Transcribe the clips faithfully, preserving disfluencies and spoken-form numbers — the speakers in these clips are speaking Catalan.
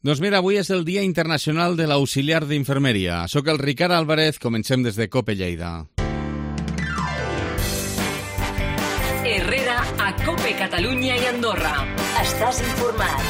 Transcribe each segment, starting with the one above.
Doncs mira, avui és el Dia Internacional de l'Auxiliar d'Infermeria. Soc el Ricard Álvarez, comencem des de COPE Lleida. Herrera a COPE Catalunya i Andorra. Estàs informat.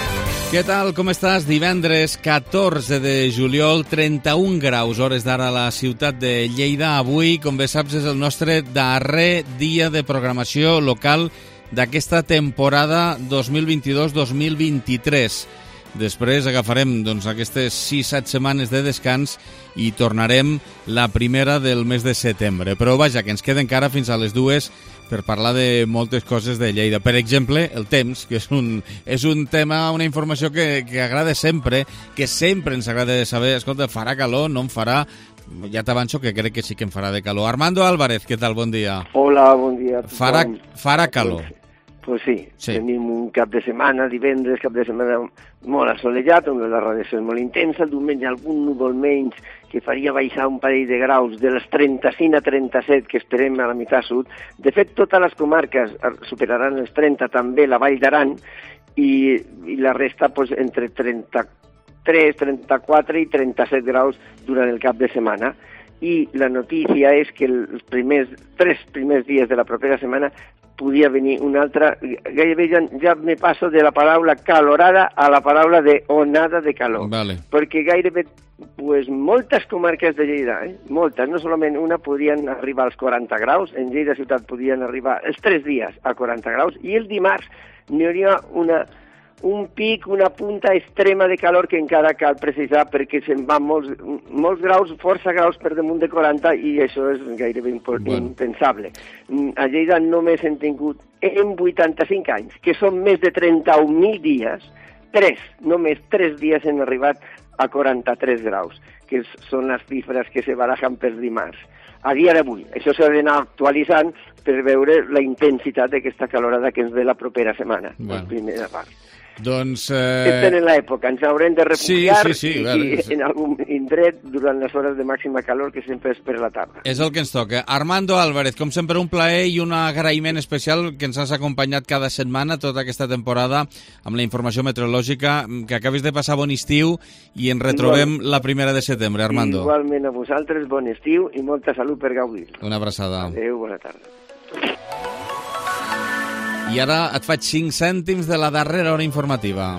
Què tal, com estàs? Divendres catorze de juliol, trenta-un graus, hores d'ara a la ciutat de Lleida. Avui, com bé saps, és el nostre darrer dia de programació local d'aquesta temporada dos mil vint-i-dos dos mil vint-i-tres. Després agafarem doncs, aquestes sis set setmanes de descans i tornarem la primera del mes de setembre. Però vaja, que ens queda encara fins a les dues per parlar de moltes coses de Lleida. Per exemple, el temps, que és un, és un tema, una informació que, que agrada sempre, que sempre ens agrada saber, escolta, farà calor, no en farà? Ja t'avanço que crec que sí que en farà de calor. Armando Álvarez, què tal? Bon dia. Hola, bon dia. Farà, farà calor. Pues sí, sí, tenim un cap de setmana, divendres, cap de setmana molt assolellat, on la radiació és molt intensa, el diumenge algun núvol menys que faria baixar un parell de graus de les trenta-cinc a trenta-set que esperem a la meitat sud. De fet, totes les comarques superaran els trenta, també la Vall d'Aran, i, i la resta pues, entre trenta-tres, trenta-quatre i trenta-set graus durant el cap de setmana. I la notícia és que els primers, tres primers dies de la propera setmana podia venir una altra, gairebé ja, ja me passo de la paraula calorada a la paraula de onada de calor. Vale. Perquè gairebé pues, moltes comarques de Lleida, eh, moltes, no solament una, podien arribar als quaranta graus, en Lleida ciutat podien arribar els tres dies a quaranta graus, i el dimarts n'hi hauria una... un pic, una punta extrema de calor que encara cal precisar perquè se'n van molts, molts graus, força graus per damunt de quaranta, i això és gairebé bueno. impensable. A Lleida només hem tingut en vuitanta-cinc anys, que són més de trenta-un mil dies, tres, només tres dies han arribat a quaranta-tres graus, que són les xifres que se barajen per dimarts. A dia d'avui, això s'ha d'anar actualitzant per veure la intensitat d'aquesta calorada que ens ve la propera setmana, bueno. La primera part. Doncs... Eh... Estem en l'època, ens haurem de refugiar sí, sí, sí, i, vale. i en algun indret durant les hores de màxima calor que sempre és per la tarda. És el que ens toca. Armando Álvarez, com sempre un plaer i un agraïment especial que ens has acompanyat cada setmana tota aquesta temporada amb la informació meteorològica. Que acabis de passar bon estiu i ens retrobem Igual... la primera de setembre, Armando. Igualment a vosaltres, bon estiu i molta salut per gaudir. Una abraçada. Adéu, bona tarda. I ara et faig cinc cèntims de la darrera hora informativa.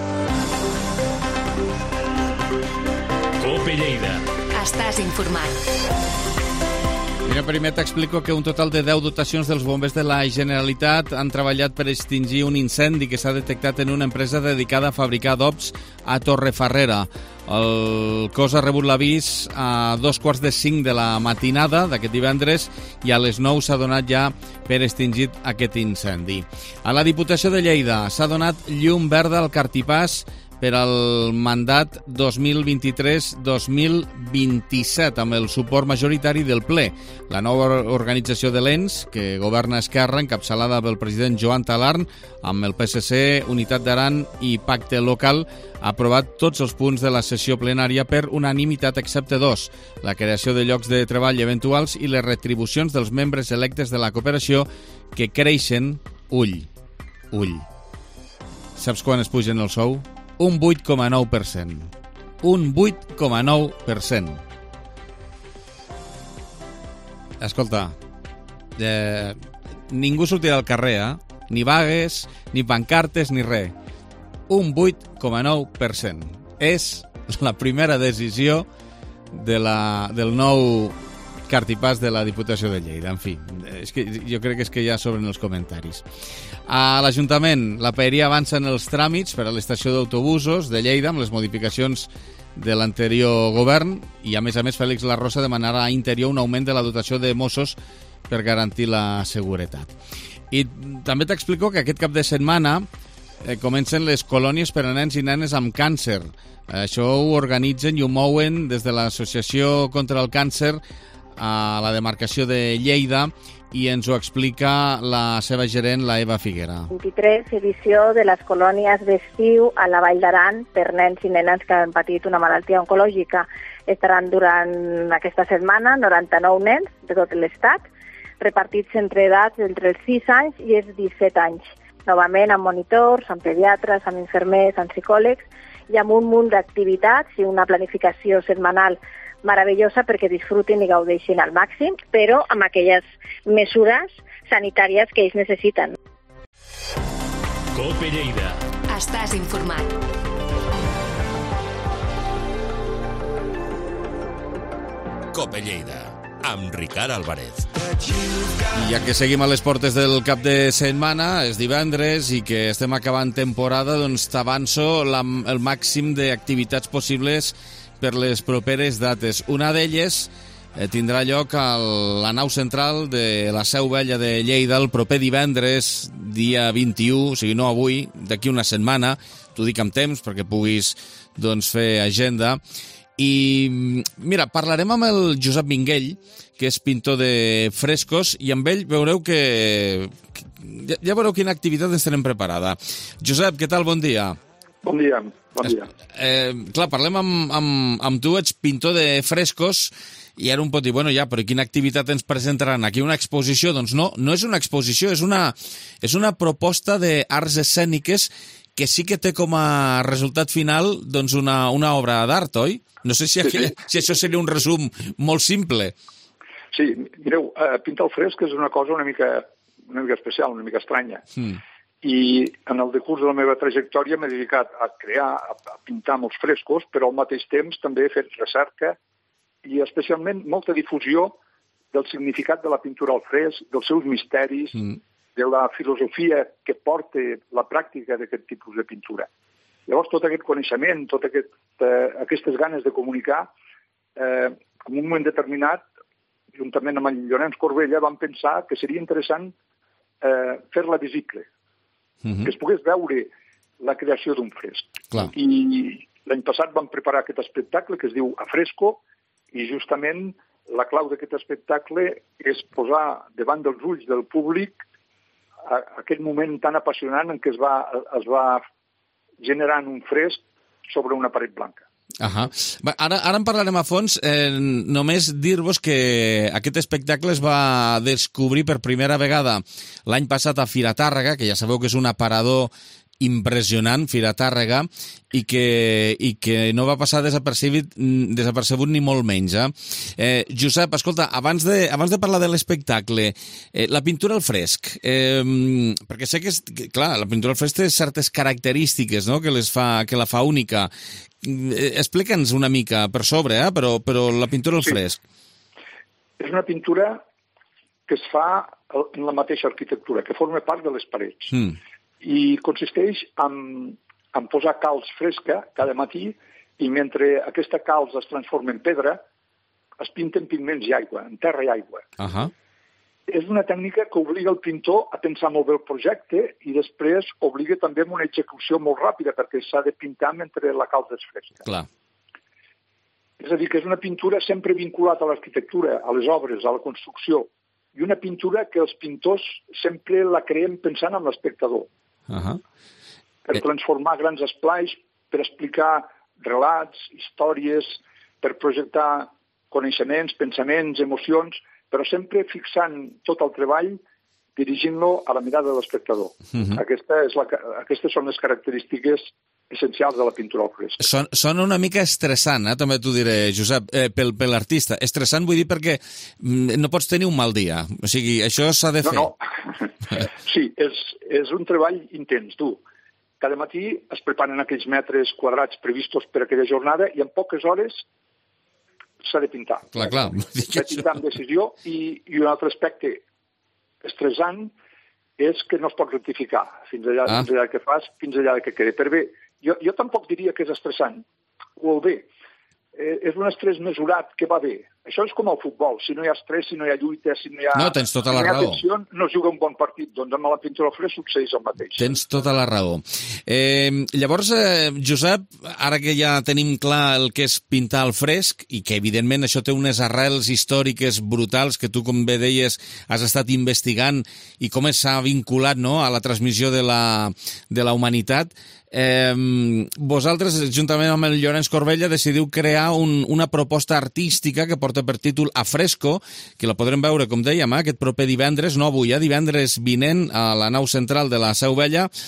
COPE Lleida. Estàs informat. Mira, primer t'explico que un total de deu dotacions dels bombers de la Generalitat han treballat per extingir un incendi que s'ha detectat en una empresa dedicada a fabricar adobs a Torrefarrera. El cos ha rebut l'avís a dos quarts de cinc de la matinada d'aquest divendres i a les nou s'ha donat ja per extingit aquest incendi. A la Diputació de Lleida s'ha donat llum verda al cartipàs per al mandat dos mil vint-i-tres dos mil vint-i-set amb el suport majoritari del ple. La nova organització de l'E N S, que governa Esquerra, encapçalada pel president Joan Talarn, amb el P S C, Unitat d'Aran i Pacte Local, ha aprovat tots els punts de la sessió plenària per unanimitat excepte dos, la creació de llocs de treball eventuals i les retribucions dels membres electes de la cooperació que creixen, ull, ull. Saps quan es pugen el sou? Un vuit coma nou per cent. Un vuit coma nou per cent. Escolta, eh, ningú sortirà al carrer, eh? Ni vagues, ni pancartes, ni res. Un vuit coma nou per cent. És la primera decisió de la, del nou cartipàs de la Diputació de Lleida. En fi, és que jo crec que és que ja s'obren els comentaris. A l'Ajuntament, la Paeria avança en els tràmits per a l'estació d'autobusos de Lleida amb les modificacions de l'anterior govern i, a més a més, Fèlix Larrosa demanarà a Interior un augment de la dotació de Mossos per garantir la seguretat. I també t'explico que aquest cap de setmana eh, comencen les colònies per a nens i nenes amb càncer. Això ho organitzen i ho mouen des de l'Associació contra el Càncer a la demarcació de Lleida i ens ho explica la seva gerent, la Eva Figuera. vint-i-tres edició de les colònies d'estiu a la Vall d'Aran per nens i nenes que han patit una malaltia oncològica. Estaran durant aquesta setmana noranta-nou nens de tot l'estat, repartits entre edats entre els sis anys i els disset anys. Novament amb monitors, amb pediatres, amb infermers, amb psicòlegs i amb un munt d'activitats i una planificació setmanal meravellosa perquè disfrutin i gaudeixin al màxim, però amb aquelles mesures sanitàries que ells necessiten. Cope Lleida. Estàs informat. Cope Lleida, amb Ricard Álvarez. I ja que seguim a les portes del cap de setmana, és divendres i que estem acabant temporada, doncs t'avanço la, el màxim d'activitats possibles per les properes dates. Una d'elles eh, tindrà lloc a la nau central de la Seu Vella de Lleida el proper divendres, dia vint-i-u, o sigui, no avui, d'aquí una setmana, t'ho dic amb temps perquè puguis doncs, fer agenda. I mira, parlarem amb el Josep Minguell, que és pintor de frescos, i amb ell veureu que... Ja, ja veureu quina activitat ens tenem preparada. Josep, què tal? Bon dia. Bon dia, bon dia. Eh, clar, parlem amb, amb, amb tu, ets pintor de frescos, i ara un pot dir, bueno, ja, però quina activitat ens presentaran? Aquí una exposició? Doncs no, no és una exposició, és una, és una proposta d'arts escèniques que sí que té com a resultat final doncs una, una obra d'art, oi? No sé si, aquí, sí, sí. si això seria un resum molt simple. Sí, mireu, uh, pintar el fresc és una cosa una mica, una mica especial, una mica estranya. Mm. I en el decurs de la meva trajectòria m'he dedicat a crear, a, a pintar molts frescos, però al mateix temps també he fet recerca i especialment molta difusió del significat de la pintura al fresc, dels seus misteris, mm. de la filosofia que porta la pràctica d'aquest tipus de pintura. Llavors, tot aquest coneixement, totes aquest, eh, aquestes ganes de comunicar, eh, en un moment determinat, juntament amb en Llorenç Corbella, vam pensar que seria interessant eh, fer-la visible, mm-hmm. que es pogués veure la creació d'un fresc. Clar. I l'any passat vam preparar aquest espectacle que es diu A Fresco, i justament la clau d'aquest espectacle és posar davant dels ulls del públic a, a aquest moment tan apassionant en què es va, es va generant un fresc sobre una paret blanca. Ahà. Ara, ara en parlarem a fons. Eh, només dir-vos que aquest espectacle es va descobrir per primera vegada l'any passat a Fira Tàrrega, que ja sabeu que és un aparador impressionant, Fira Tàrrega, i que, i que no va passar desapercebut, desapercebut ni molt menys. Eh? Eh, Josep, escolta, abans de, abans de parlar de l'espectacle, eh, la pintura al fresc, eh, perquè sé que, és, que, clar, la pintura al fresc té certes característiques, no?, que, les fa, que la fa única. Eh, Explica'ns una mica per sobre, eh? però, però la pintura al sí. fresc. És una pintura que es fa en la mateixa arquitectura, que forma part de les parets. Mm. I consisteix en, en posar calç fresca cada matí i mentre aquesta calç es transforma en pedra, es pinten pigments i aigua, en terra i aigua. Uh-huh. És una tècnica que obliga el pintor a pensar molt bé el projecte i després obliga també a una execució molt ràpida perquè s'ha de pintar mentre la calç és fresca. Clar. És a dir, que és una pintura sempre vinculada a l'arquitectura, a les obres, a la construcció, i una pintura que els pintors sempre la creem pensant en l'espectador. Uh-huh. Per transformar grans esplais, per explicar relats, històries, per projectar coneixements, pensaments, emocions, però sempre fixant tot el treball, dirigint-lo a la mirada de l'espectador. Uh-huh. Aquesta és la, aquestes són les característiques essencials de la pintura al fresc. Son, sona una mica estressant, eh? També t'ho diré, Josep, eh, pel, per l'artista. Estressant vull dir perquè no pots tenir un mal dia. O sigui, això s'ha de fer. No, no. Sí, és, és un treball intens, tu. Cada matí es preparen aquells metres quadrats previstos per aquella jornada i en poques hores s'ha de pintar. Clar, clar. S'ha de pintar amb decisió i, i un altre aspecte estressant és que no es pot rectificar fins allà, ah. fins allà que fas, fins allà que quede. Per bé, jo, jo tampoc diria que és estressant. O bé, eh, és un estrès mesurat que va bé. Això és com el futbol. Si no hi ha estrès, si no hi ha lluita, si no hi ha... No, tens tota la si no hi ha raó. tensió, no es juga un bon partit. Doncs amb la pintura al fresc succeeix el mateix. Tens tota la raó. Eh, llavors, eh, Josep, ara que ja tenim clar el que és pintar al fresc i que, evidentment, això té unes arrels històriques brutals que tu, com bé deies, has estat investigant i com s'ha vinculat, no?, a la transmissió de la, de la humanitat, Eh, vosaltres, juntament amb el Llorenç Corbella, decidiu crear un, una proposta artística que porta per títol A Fresco, que la podrem veure, com dèiem, eh, aquest proper divendres, no avui, eh, divendres vinent, a la nau central de la Seu Vella.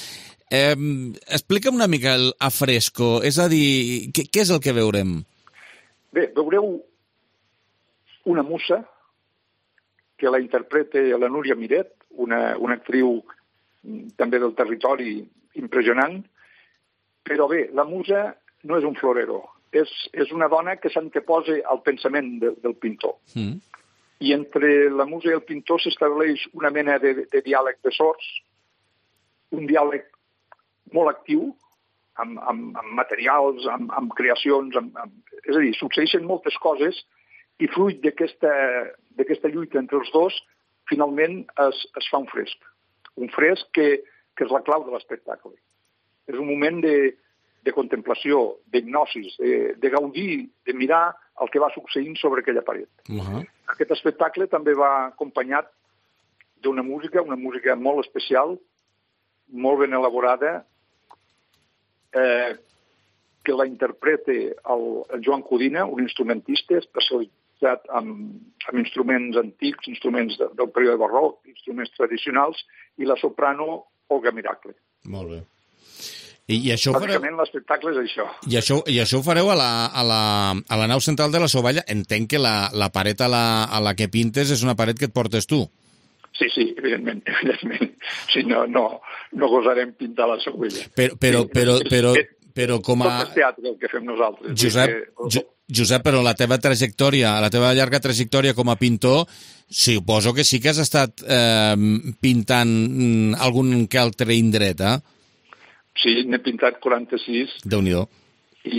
Eh, explica'm una mica el a fresco, és a dir, què, què és el que veurem? Bé, veureu una musa que la interpreta la Núria Miret, una, una actriu també del territori impressionant, però bé, la musa no és un florero, és, és una dona que s'anteposa al pensament de, del pintor. Mm. I entre la musa i el pintor s'estableix una mena de, de diàleg de sords, un diàleg molt actiu, amb, amb, amb materials, amb, amb creacions, amb, amb... és a dir, succeeixen moltes coses i fruit d'aquesta lluita entre els dos, finalment es, es fa un fresc. Un fresc que, que és la clau de l'espectacle. És un moment de, de contemplació, d'hipnosis, de, de gaudir, de mirar el que va succeint sobre aquella paret. Uh-huh. Aquest espectacle també va acompanyat d'una música, una música molt especial, molt ben elaborada, eh, que la interpreta el, el Joan Codina, un instrumentista especialitzat amb, amb instruments antics, instruments de, del període barroc, instruments tradicionals, i la soprano Olga Miracle. Molt bé. I, i això Bàsicament fareu... l'espectacle és això. I això, i això ho fareu a la, a, la, a la nau central de la Sovalla? Entenc que la, la paret a la, a la que pintes és una paret que et portes tu. Sí, sí, evidentment, evidentment. Si no, no, no gosarem pintar la Sovalla. Però, però, sí, però, però, però com a... Tot és teatre el que fem nosaltres. Josep, que... jo, Josep, però la teva trajectòria, la teva llarga trajectòria com a pintor, suposo que sí que has estat eh, pintant algun que altre indret, eh? Sí, n'he pintat quaranta-sis. Déu-n'hi-do. I,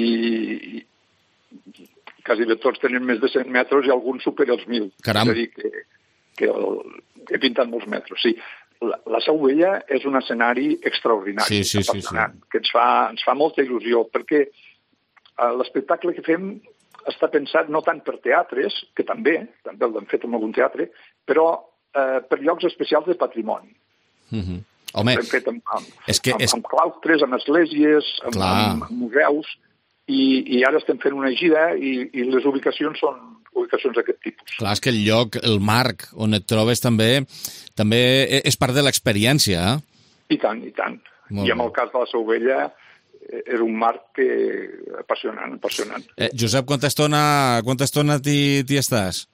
i quasi bé tots tenen més de cent metres i alguns supera els mil. Caram. És a dir, que, que el, he pintat molts metres, sí. La, la Seu Vella és un escenari extraordinari, sí, sí, sí, sí. que ens fa, ens fa molta il·lusió, perquè eh, l'espectacle que fem està pensat no tant per teatres, que també, també l'hem fet en algun teatre, però eh, per llocs especials de patrimoni. Mhm. Home, l'hem fet amb, amb, és que, amb, és... amb claustres, amb esglésies, amb, amb, amb museus, i, i ara estem fent una gira i, i les ubicacions són ubicacions d'aquest tipus. Clar, és que el lloc, el marc on et trobes també també és part de l'experiència, eh? I tant, i tant. Molt I en el cas de la Seu Vella és un marc que... apassionant, apassionant. Eh, Josep, quanta estona, quanta estona t'hi, t'hi estàs?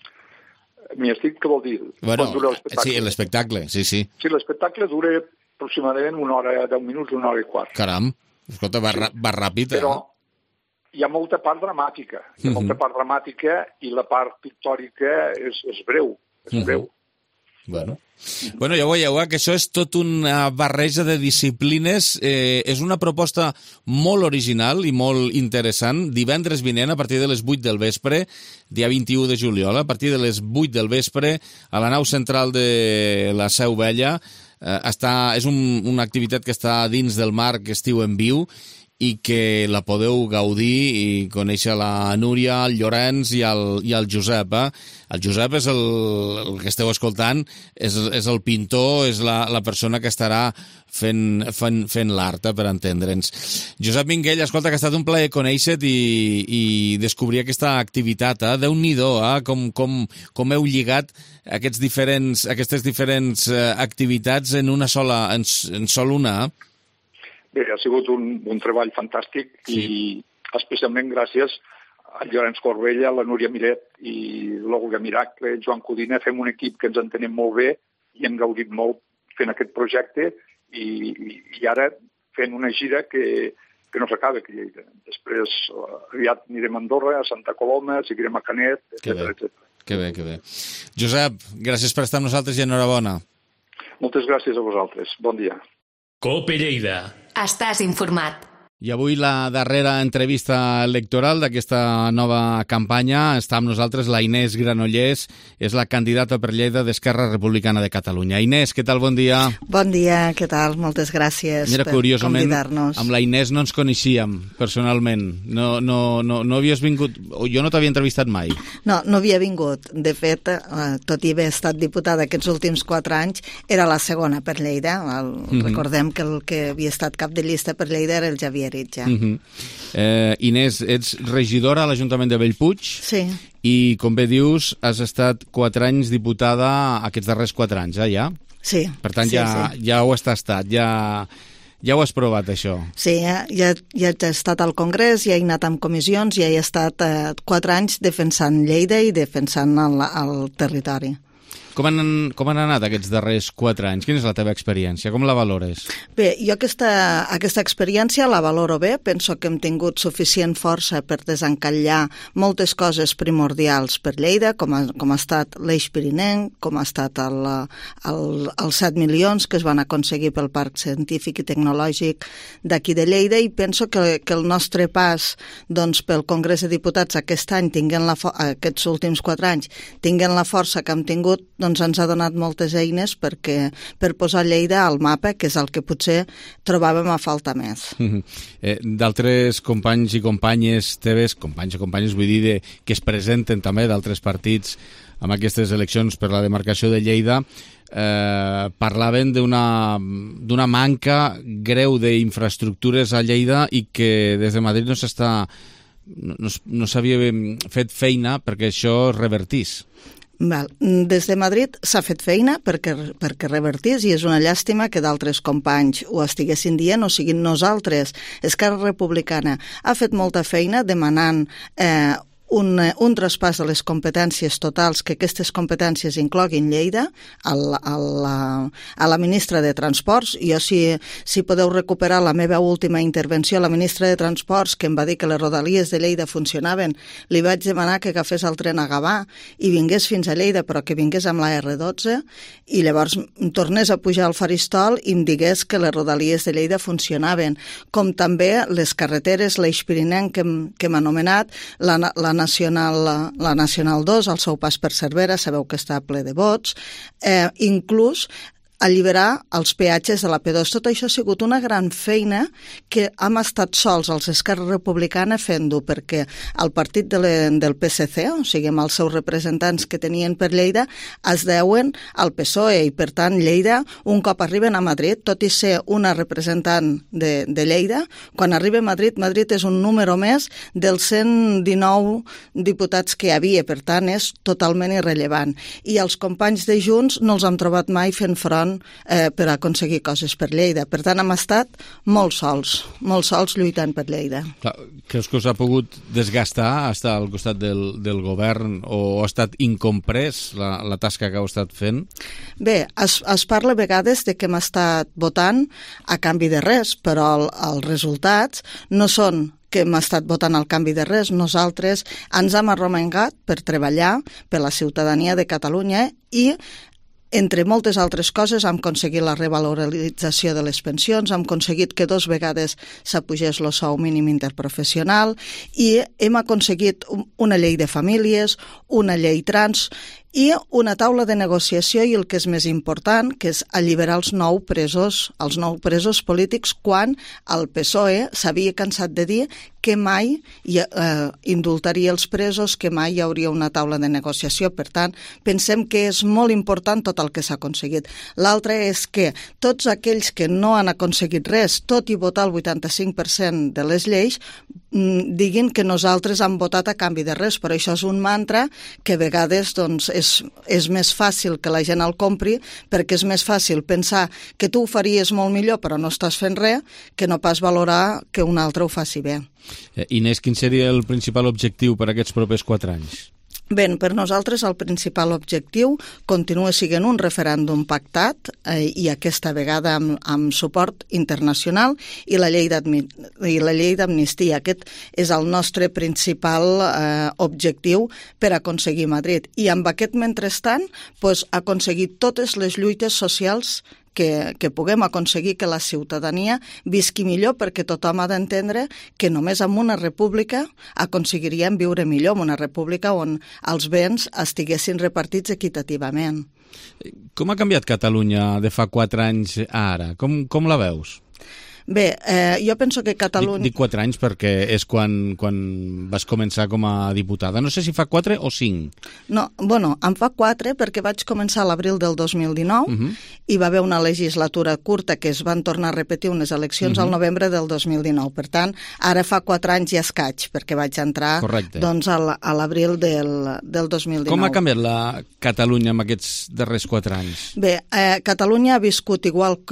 M'hi estic, què vol dir? Bueno, dura l'espectacle? sí, l'espectacle, sí, sí. Sí, l'espectacle dura aproximadament una hora, deu minuts, una hora i quart. Caram, escolta, va, sí. va ràpid, eh? Però hi ha molta part dramàtica, hi ha uh-huh. molta part dramàtica i la part pictòrica és, és breu, és uh-huh. breu. Bueno. bueno, ja ho veieu, eh, que això és tot una barreja de disciplines. Eh, és una proposta molt original i molt interessant. Divendres vinent, a partir de les vuit del vespre, dia vint-i-u de juliol, a partir de les vuit del vespre, a la nau central de la Seu Vella. Eh, està, és un, una activitat que està dins del marc Estiu en Viu i que la podeu gaudir i conèixer la Núria, el Llorenç i el, i el Josep. Eh? El Josep és el, el que esteu escoltant, és, és el pintor, és la, la persona que estarà fent, fent, fent l'art, eh, per entendre'ns. Josep Minguell, escolta, que ha estat un plaer conèixer-te i, i descobrir aquesta activitat. Eh? Déu-n'hi-do, eh? com, com, com heu lligat aquests diferents, aquestes diferents eh, activitats en una sola, en, en sol una, eh? Bé, ha sigut un, un treball fantàstic sí. i especialment gràcies al Llorenç Corbella, la Núria Miret i l'Olga Miracle, Joan Codina. Fem un equip que ens entenem molt bé i hem gaudit molt fent aquest projecte i, i, i ara fent una gira que, que no s'acaba aquí a Lleida. Després aviat anirem a Andorra, a Santa Coloma, seguirem a Canet, etcètera, etcètera. Que bé, que bé. Josep, gràcies per estar amb nosaltres i enhorabona. Moltes gràcies a vosaltres. Bon dia. Cope Lleida. Estàs informat. I avui la darrera entrevista electoral d'aquesta nova campanya. Està amb nosaltres la Inés Granollers, és la candidata per Lleida d'Esquerra Republicana de Catalunya. Inés, què tal? Bon dia. Bon dia, què tal? Moltes gràcies Mira, per convidar-nos. Amb la Inés no ens coneixíem personalment. No, no, no, no havies vingut... Jo no t'havia entrevistat mai. No, no havia vingut. De fet, tot i haver estat diputada aquests últims quatre anys, era la segona per Lleida. El, mm-hmm. Recordem que el que havia estat cap de llista per Lleida era el Javier Eritja. Uh-huh. eh, Inés, ets regidora a l'Ajuntament de Bellpuig. Sí. I, com bé dius, has estat quatre anys diputada aquests darrers quatre anys, eh, ja? Sí. Per tant, sí, ja, sí. ja ho has tastat, ja, ja ho has provat, això. Sí, ja, ja, ja he estat al Congrés, ja he anat amb comissions, ja he estat eh, quatre anys defensant Lleida i defensant el, el territori. Com han, com han anat aquests darrers quatre anys? Quina és la teva experiència? Com la valores? Bé, jo aquesta, aquesta experiència la valoro bé. Penso que hem tingut suficient força per desencallar moltes coses primordials per Lleida, com ha, com ha estat l'Eix Pirinenc, com ha estat el, el, els set milions que es van aconseguir pel Parc Científic i Tecnològic d'aquí de Lleida, i penso que, que el nostre pas doncs, pel Congrés de Diputats aquest any, tinguent la, aquests últims quatre anys, tinguent la força que hem tingut, doncs ens ha donat moltes eines perquè, per posar Lleida al mapa, que és el que potser trobàvem a falta més. Mm-hmm. eh, D'altres companys i companyes teves, companys i companyes, vull dir, de, que es presenten també d'altres partits amb aquestes eleccions per la demarcació de Lleida, eh, parlaven d'una d'una manca greu d'infraestructures a Lleida i que des de Madrid no s'està no, no, no s'havia fet feina perquè això es revertís. Val. Des de Madrid s'ha fet feina perquè, perquè revertís, i és una llàstima que d'altres companys ho estiguessin dient, o siguin nosaltres. Esquerra Republicana ha fet molta feina demanant eh, un, un traspàs de les competències totals, que aquestes competències incloguin Lleida, a la, a la, a la ministra de Transports. Jo, si, si podeu recuperar la meva última intervenció, la ministra de Transports, que em va dir que les rodalies de Lleida funcionaven, li vaig demanar que agafés el tren a Gavà i vingués fins a Lleida, però que vingués amb la erre dotze, i llavors tornés a pujar al faristol i em digués que les rodalies de Lleida funcionaven, com també les carreteres, l'Eix Pirinenc que, que hem anomenat, la, la Nacional, la Nacional dos, al seu pas per Cervera, sabeu que està ple de vots, eh, inclús alliberar els peatges de la pe dos. Tot això ha sigut una gran feina que hem estat sols els Esquerra Republicana fent-ho, perquè el partit de le, del pe esse ce, o sigui, amb els seus representants que tenien per Lleida, es deuen al pe esse o e, i per tant Lleida, un cop arriben a Madrid, tot i ser una representant de, de Lleida, quan arriba a Madrid, Madrid és un número més dels cent dinou diputats que hi havia, per tant és totalment irrellevant. I els companys de Junts no els hem trobat mai fent front Eh, per aconseguir coses per Lleida. Per tant, hem estat molt sols, molt sols lluitant per Lleida. Clar, creus que us ha pogut desgastar estar al costat del, del govern, o ha estat incomprès la, la tasca que heu estat fent? Bé, es, es parla a vegades de que hem estat votant a canvi de res, però el, els resultats no són que hem estat votant al canvi de res. Nosaltres ens hem arromangat per treballar per la ciutadania de Catalunya i entre moltes altres coses hem aconseguit la revalorització de les pensions, hem aconseguit que dos vegades s'apugés el sou mínim interprofessional i hem aconseguit una llei de famílies, una llei trans i una taula de negociació, i el que és més important, que és alliberar els nou presos, els nou presos polítics, quan el pe esse o e s'havia cansat de dir que mai hi, eh, indultaria els presos, que mai hi hauria una taula de negociació. Per tant, pensem que és molt important tot el que s'ha aconseguit. L'altre és que tots aquells que no han aconseguit res, tot i votar el vuitanta-cinc per cent de les lleis, diguin que nosaltres hem votat a canvi de res, però això és un mantra que a vegades doncs, és, és més fàcil que la gent el compri, perquè és més fàcil pensar que tu ho faries molt millor però no estàs fent res, que no pas valorar que un altre ho faci bé. Eh, Inés, quin seria el principal objectiu per a aquests propers quatre anys? Bé, per nosaltres el principal objectiu continua sent un referèndum pactat eh, i aquesta vegada amb, amb suport internacional i la llei d'amnistia. Aquest és el nostre principal eh, objectiu per aconseguir Madrid. I amb aquest mentrestant pues, aconseguir totes les lluites socials Que, que puguem aconseguir que la ciutadania visqui millor, perquè tothom ha d'entendre que només amb una república aconseguiríem viure millor, en una república on els béns estiguessin repartits equitativament. Com ha canviat Catalunya de fa quatre anys a ara? Com, com la veus? Bé, eh, jo penso que Catalunya... Dic, dic quatre anys perquè és quan, quan vas començar com a diputada. No sé si fa quatre o cinc. No, bueno, em fa quatre perquè vaig començar a l'abril del dos mil dinou uh-huh. i va haver una legislatura curta que es van tornar a repetir unes eleccions uh-huh. al novembre del dos mil dinou. Per tant, ara fa quatre anys i escaig, perquè vaig entrar doncs, a l'abril del, del dos mil dinou. Com ha canviat la Catalunya en aquests darrers quatre anys? Bé, eh, Catalunya ha viscut igual que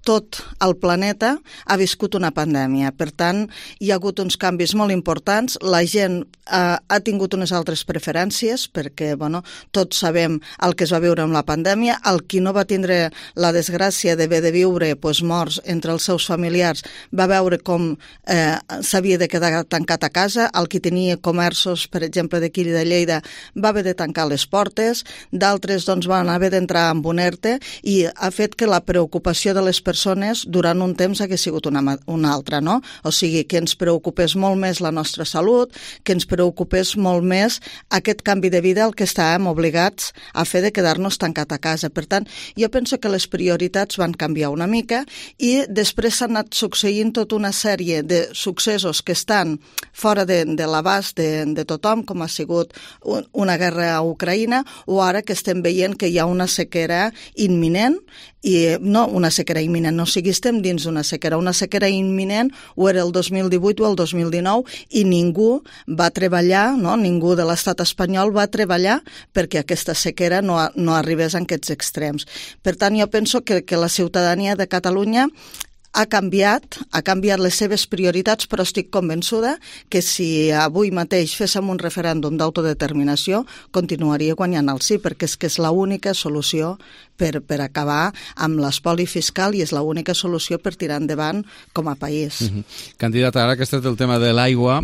tot el planeta ha viscut una pandèmia. Per tant, hi ha hagut uns canvis molt importants. La gent ha, ha tingut unes altres preferències perquè, bueno, tots sabem el que es va viure amb la pandèmia. El qui no va tindre la desgràcia d'haver de viure pues, morts entre els seus familiars va veure com eh, s'havia de quedar tancat a casa. El qui tenia comerços, per exemple, d'aquí de Lleida, va haver de tancar les portes. D'altres doncs, van haver d'entrar amb un ERTE i ha fet que la preocupació de les persones durant un temps hagués sigut una, una altra, no? O sigui, que ens preocupés molt més la nostra salut, que ens preocupés molt més aquest canvi de vida al que estàvem obligats a fer de quedar-nos tancat a casa. Per tant, jo penso que les prioritats van canviar una mica i després s'han anat succeint tota una sèrie de successos que estan fora de, de l'abast de, de tothom, com ha sigut un, una guerra a Ucraïna, o ara que estem veient que hi ha una sequera imminent, i no una sequera imminent, no o sigui, estem dins d'una sequera. Una sequera imminent ho era el dos mil divuit o el dos mil dinou i ningú va treballar, no? Ningú de l'estat espanyol va treballar perquè aquesta sequera no, no arribés a aquests extrems. Per tant, jo penso que, que la ciutadania de Catalunya ha canviat, ha canviat les seves prioritats, però estic convençuda que si avui mateix féssim un referèndum d'autodeterminació, continuaria guanyant el sí, perquè és que és l'única solució per, per acabar amb l'espoli fiscal i és l'única solució per tirar endavant com a país. Uh-huh. Candidata, ara que està el tema de l'aigua,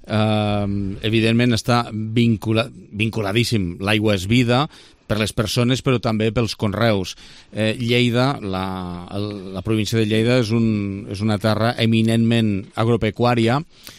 eh, evidentment està vincula, vinculadíssim. L'aigua és vida, per les persones, però també pels conreus. Eh, Lleida, la, la província de Lleida, és, un, és una terra eminentment agropecuària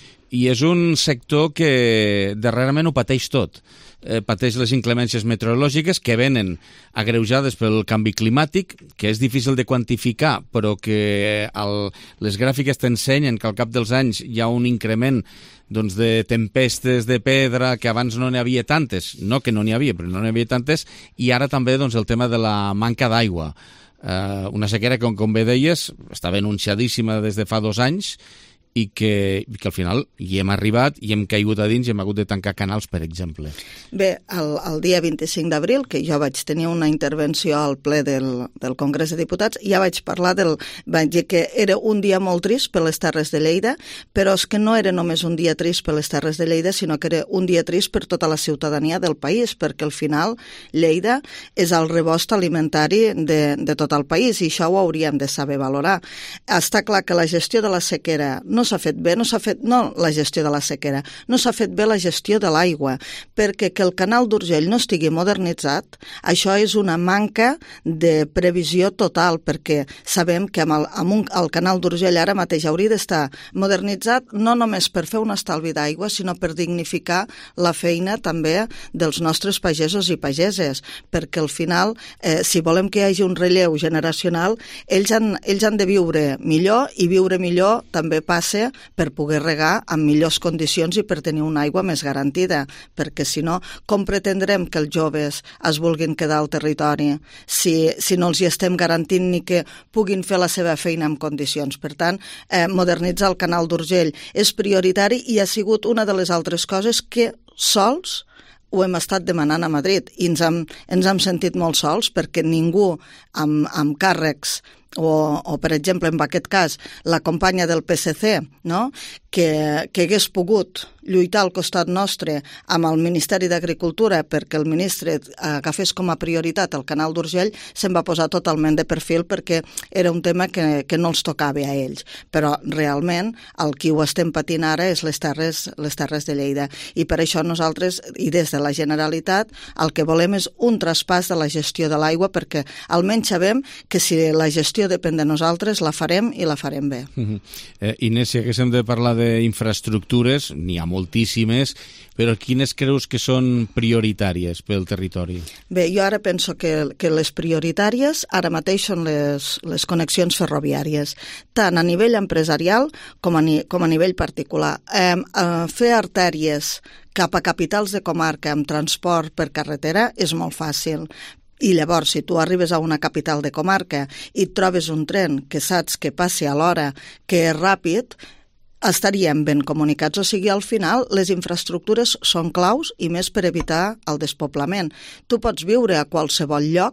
i és un sector que darrerament ho pateix tot. Eh, pateix les inclemències meteorològiques que venen agreujades pel canvi climàtic, que és difícil de quantificar, però que el, les gràfiques t'ensenyen que al cap dels anys hi ha un increment doncs, de tempestes de pedra, que abans no n'hi havia tantes, no que no n'hi havia, però no n'hi havia tantes, i ara també doncs, el tema de la manca d'aigua. Eh, una sequera que, com bé deies, estava anunciadíssima des de fa dos anys, i que, que al final hi hem arribat i hem caigut a dins i hem hagut de tancar canals, per exemple. Bé, el, el dia vint-i-cinc d'abril, que jo vaig tenir una intervenció al ple del, del Congrés de Diputats, ja vaig parlar del... vaig dir que era un dia molt trist per les Terres de Lleida, però és que no era només un dia trist per les Terres de Lleida, sinó que era un dia trist per tota la ciutadania del país, perquè al final Lleida és el rebost alimentari de, de tot el país i això ho hauríem de saber valorar. Està clar que la gestió de la sequera no s'ha fet bé, no s'ha fet, no la gestió de la sequera, no s'ha fet bé la gestió de l'aigua, perquè que el canal d'Urgell no estigui modernitzat, això és una manca de previsió total, perquè sabem que amb el, amb un, el canal d'Urgell ara mateix hauria d'estar modernitzat no només per fer un estalvi d'aigua, sinó per dignificar la feina també dels nostres pagesos i pageses, perquè al final, eh, si volem que hi hagi un relleu generacional, ells han, ells han de viure millor i viure millor també passa per poder regar en millors condicions i per tenir una aigua més garantida, perquè si no, com pretendrem que els joves es vulguin quedar al territori si, si no els hi estem garantint ni que puguin fer la seva feina en condicions? Per tant, eh, modernitzar el canal d'Urgell és prioritari i ha sigut una de les altres coses que sols ho hem estat demanant a Madrid i ens hem, ens hem sentit molt sols perquè ningú amb, amb càrrecs o, o, per exemple, en aquest cas, la companya del P S C, no? que, que hagués pogut lluitar al costat nostre amb el Ministeri d'Agricultura perquè el ministre agafés com a prioritat el canal d'Urgell, se'n va posar totalment de perfil perquè era un tema que, que no els tocava a ells. Però realment el qui ho estem patint ara és les terres, les terres de Lleida. I per això nosaltres, i des de la Generalitat, el que volem és un traspàs de la gestió de l'aigua perquè almenys sabem que si la gestió depèn de nosaltres, la farem i la farem bé. Uh-huh. eh, Inés, si haguéssim de parlar d'infraestructures, n'hi ha moltíssimes, però quines creus que són prioritàries pel territori? Bé, jo ara penso que, que les prioritàries ara mateix són les, les connexions ferroviàries, tant a nivell empresarial com a, ni, com a nivell particular. Eh, eh, fer artèries cap a capitals de comarca amb transport per carretera és molt fàcil. I llavors, si tu arribes a una capital de comarca i et trobes un tren que saps que passi a l'hora, que és ràpid, estaríem ben comunicats. O sigui, al final, les infraestructures són claus i més per evitar el despoblament. Tu pots viure a qualsevol lloc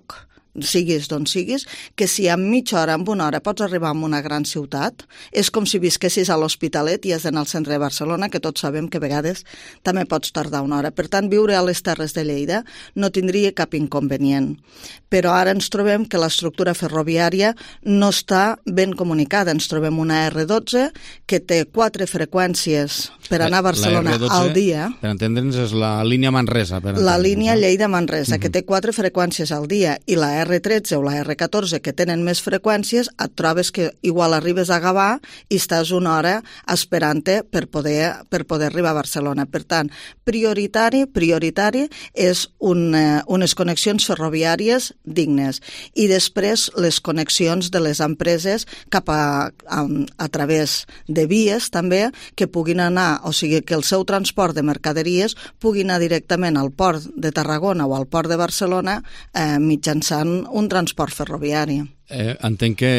siguis d'on siguis, que si en mitja hora, en una hora, pots arribar a una gran ciutat, és com si visquessis a l'Hospitalet i és en el centre de Barcelona, que tots sabem que a vegades també pots tardar una hora. Per tant, viure a les Terres de Lleida no tindria cap inconvenient. Però ara ens trobem que l'estructura ferroviària no està ben comunicada. Ens trobem una erre dotze que té quatre freqüències per anar a Barcelona al dia. Per entendre'ns, és la línia Manresa. La línia Lleida-Manresa, que té quatre freqüències al dia, i la erre tretze o la erre catorze, que tenen més freqüències, et trobes que igual arribes a Gavà i estàs una hora esperant-te per poder, per poder arribar a Barcelona. Per tant, prioritari, prioritari és un, eh, unes connexions ferroviàries dignes. I després les connexions de les empreses cap a, a, a través de vies també, que puguin anar, o sigui, que el seu transport de mercaderies pugui anar directament al port de Tarragona o al port de Barcelona eh, mitjançant un transport ferroviari. Eh, entenc que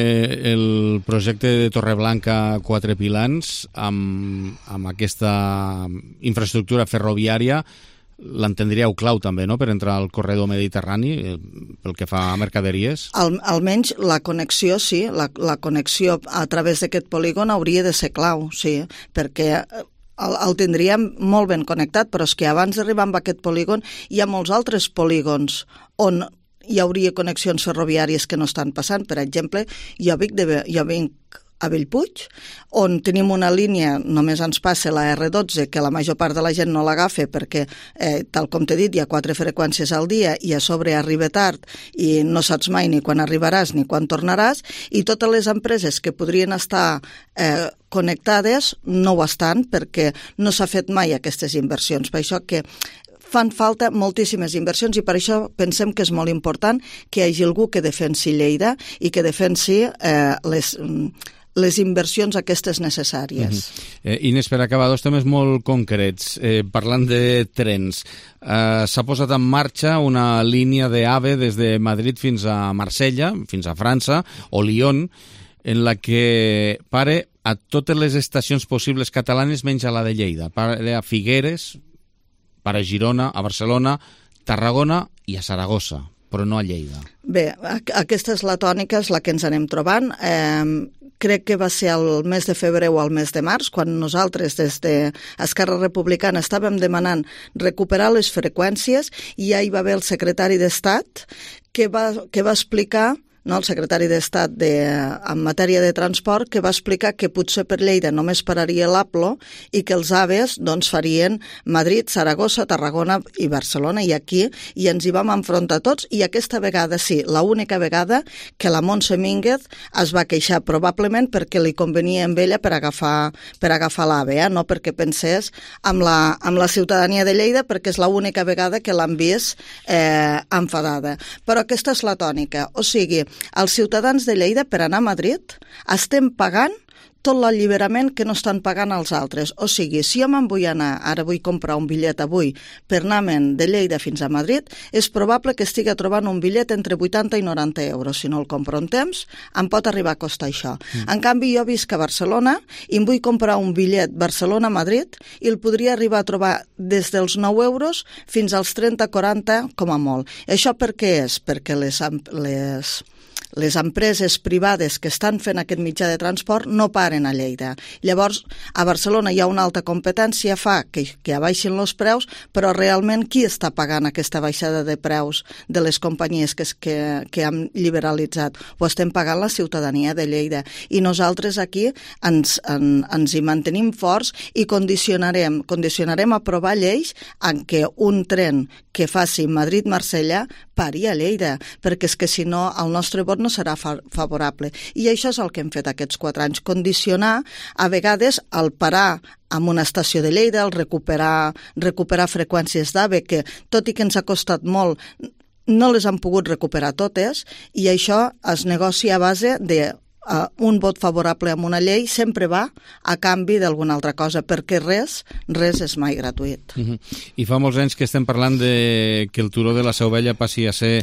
el projecte de Torreblanca Quatre Pilans, amb, amb aquesta infraestructura ferroviària, l'entendríeu clau també, no?, per entrar al corredor mediterrani, eh, pel que fa a mercaderies? Al, almenys la connexió, sí, la, la connexió a través d'aquest polígon hauria de ser clau, sí, perquè el, el tindríem molt ben connectat, però és que abans d'arribar a aquest polígon hi ha molts altres polígons on hi hauria connexions ferroviàries que no estan passant. Per exemple, jo vinc, de, jo vinc a Bellpuig, on tenim una línia, només ens passa la erre dotze, que la major part de la gent no l'agafa perquè, eh, tal com t'he dit, hi ha quatre freqüències al dia i a sobre arriba tard i no saps mai ni quan arribaràs ni quan tornaràs, i totes les empreses que podrien estar eh, connectades no ho estan perquè no s'ha fet mai aquestes inversions. Per això que fan falta moltíssimes inversions i per això pensem que és molt important que hi hagi algú que defensi Lleida i que defensi eh, les... les inversions aquestes necessàries. Uh-huh. eh, Inés, per acabar, dos temes molt concrets. Eh, parlant de trens, eh, s'ha posat en marxa una línia d'AVE des de Madrid fins a Marsella, fins a França, o Lyon, en la que pare a totes les estacions possibles catalanes menys a la de Lleida. Pare a Figueres, pare a Girona, a Barcelona, Tarragona i a Saragossa, però no a Lleida. Bé, aquesta és la tònica, és la que ens anem trobant. Eh, crec que va ser el mes de febrer o el mes de març, quan nosaltres des d'Esquerra Republicana estàvem demanant recuperar les freqüències, i ja hi va haver el secretari d'Estat que va, que va explicar, no, el secretari d'Estat de, en matèria de transport, que va explicar que potser per Lleida només pararia l'Aplo i que els AVEs doncs, farien Madrid, Saragossa, Tarragona i Barcelona, i aquí i ens hi vam enfrontar tots, i aquesta vegada sí, l'única vegada que la Montse Mínguez es va queixar, probablement perquè li convenia amb ella per agafar, per agafar l'AVE, eh? No perquè pensés amb la, amb la ciutadania de Lleida, perquè és l'única vegada que l'han vist eh, enfadada. Però aquesta és la tònica, o sigui, els ciutadans de Lleida per anar a Madrid estem pagant tot l'alliberament que no estan pagant els altres. O sigui, si jo me'n vull anar, ara vull comprar un bitllet avui per anar-me'n de Lleida fins a Madrid, és probable que estigui trobant un bitllet entre vuitanta i noranta euros. Si no el compro en temps, em pot arribar a costar això. Mm. En canvi, jo visc a Barcelona i em vull comprar un bitllet Barcelona-Madrid i el podria arribar a trobar des dels nou euros fins als trenta quaranta com a molt. Això per què és? Perquè les... les les empreses privades que estan fent aquest mitjà de transport no paren a Lleida. Llavors, a Barcelona hi ha una alta competència, fa que, que abaixin els preus, però realment qui està pagant aquesta baixada de preus de les companyies que, que, que han liberalitzat? Ho estem pagant la ciutadania de Lleida. I nosaltres aquí ens, en, ens hi mantenim forts i condicionarem, condicionarem a aprovar lleis en què un tren que faci Madrid-Marsella pari a Lleida, perquè és que si no el nostre vot no serà fa favorable. I això és el que hem fet aquests quatre anys, condicionar a vegades el parar amb una estació de Lleida, el recuperar, recuperar freqüències d'AVE, que tot i que ens ha costat molt, no les han pogut recuperar totes, i això es negocia a base de Uh, un vot favorable amb una llei sempre va a canvi d'alguna altra cosa, perquè res, res és mai gratuït. Uh-huh. I fa molts anys que estem parlant de que el turó de la Seu Vella passi a ser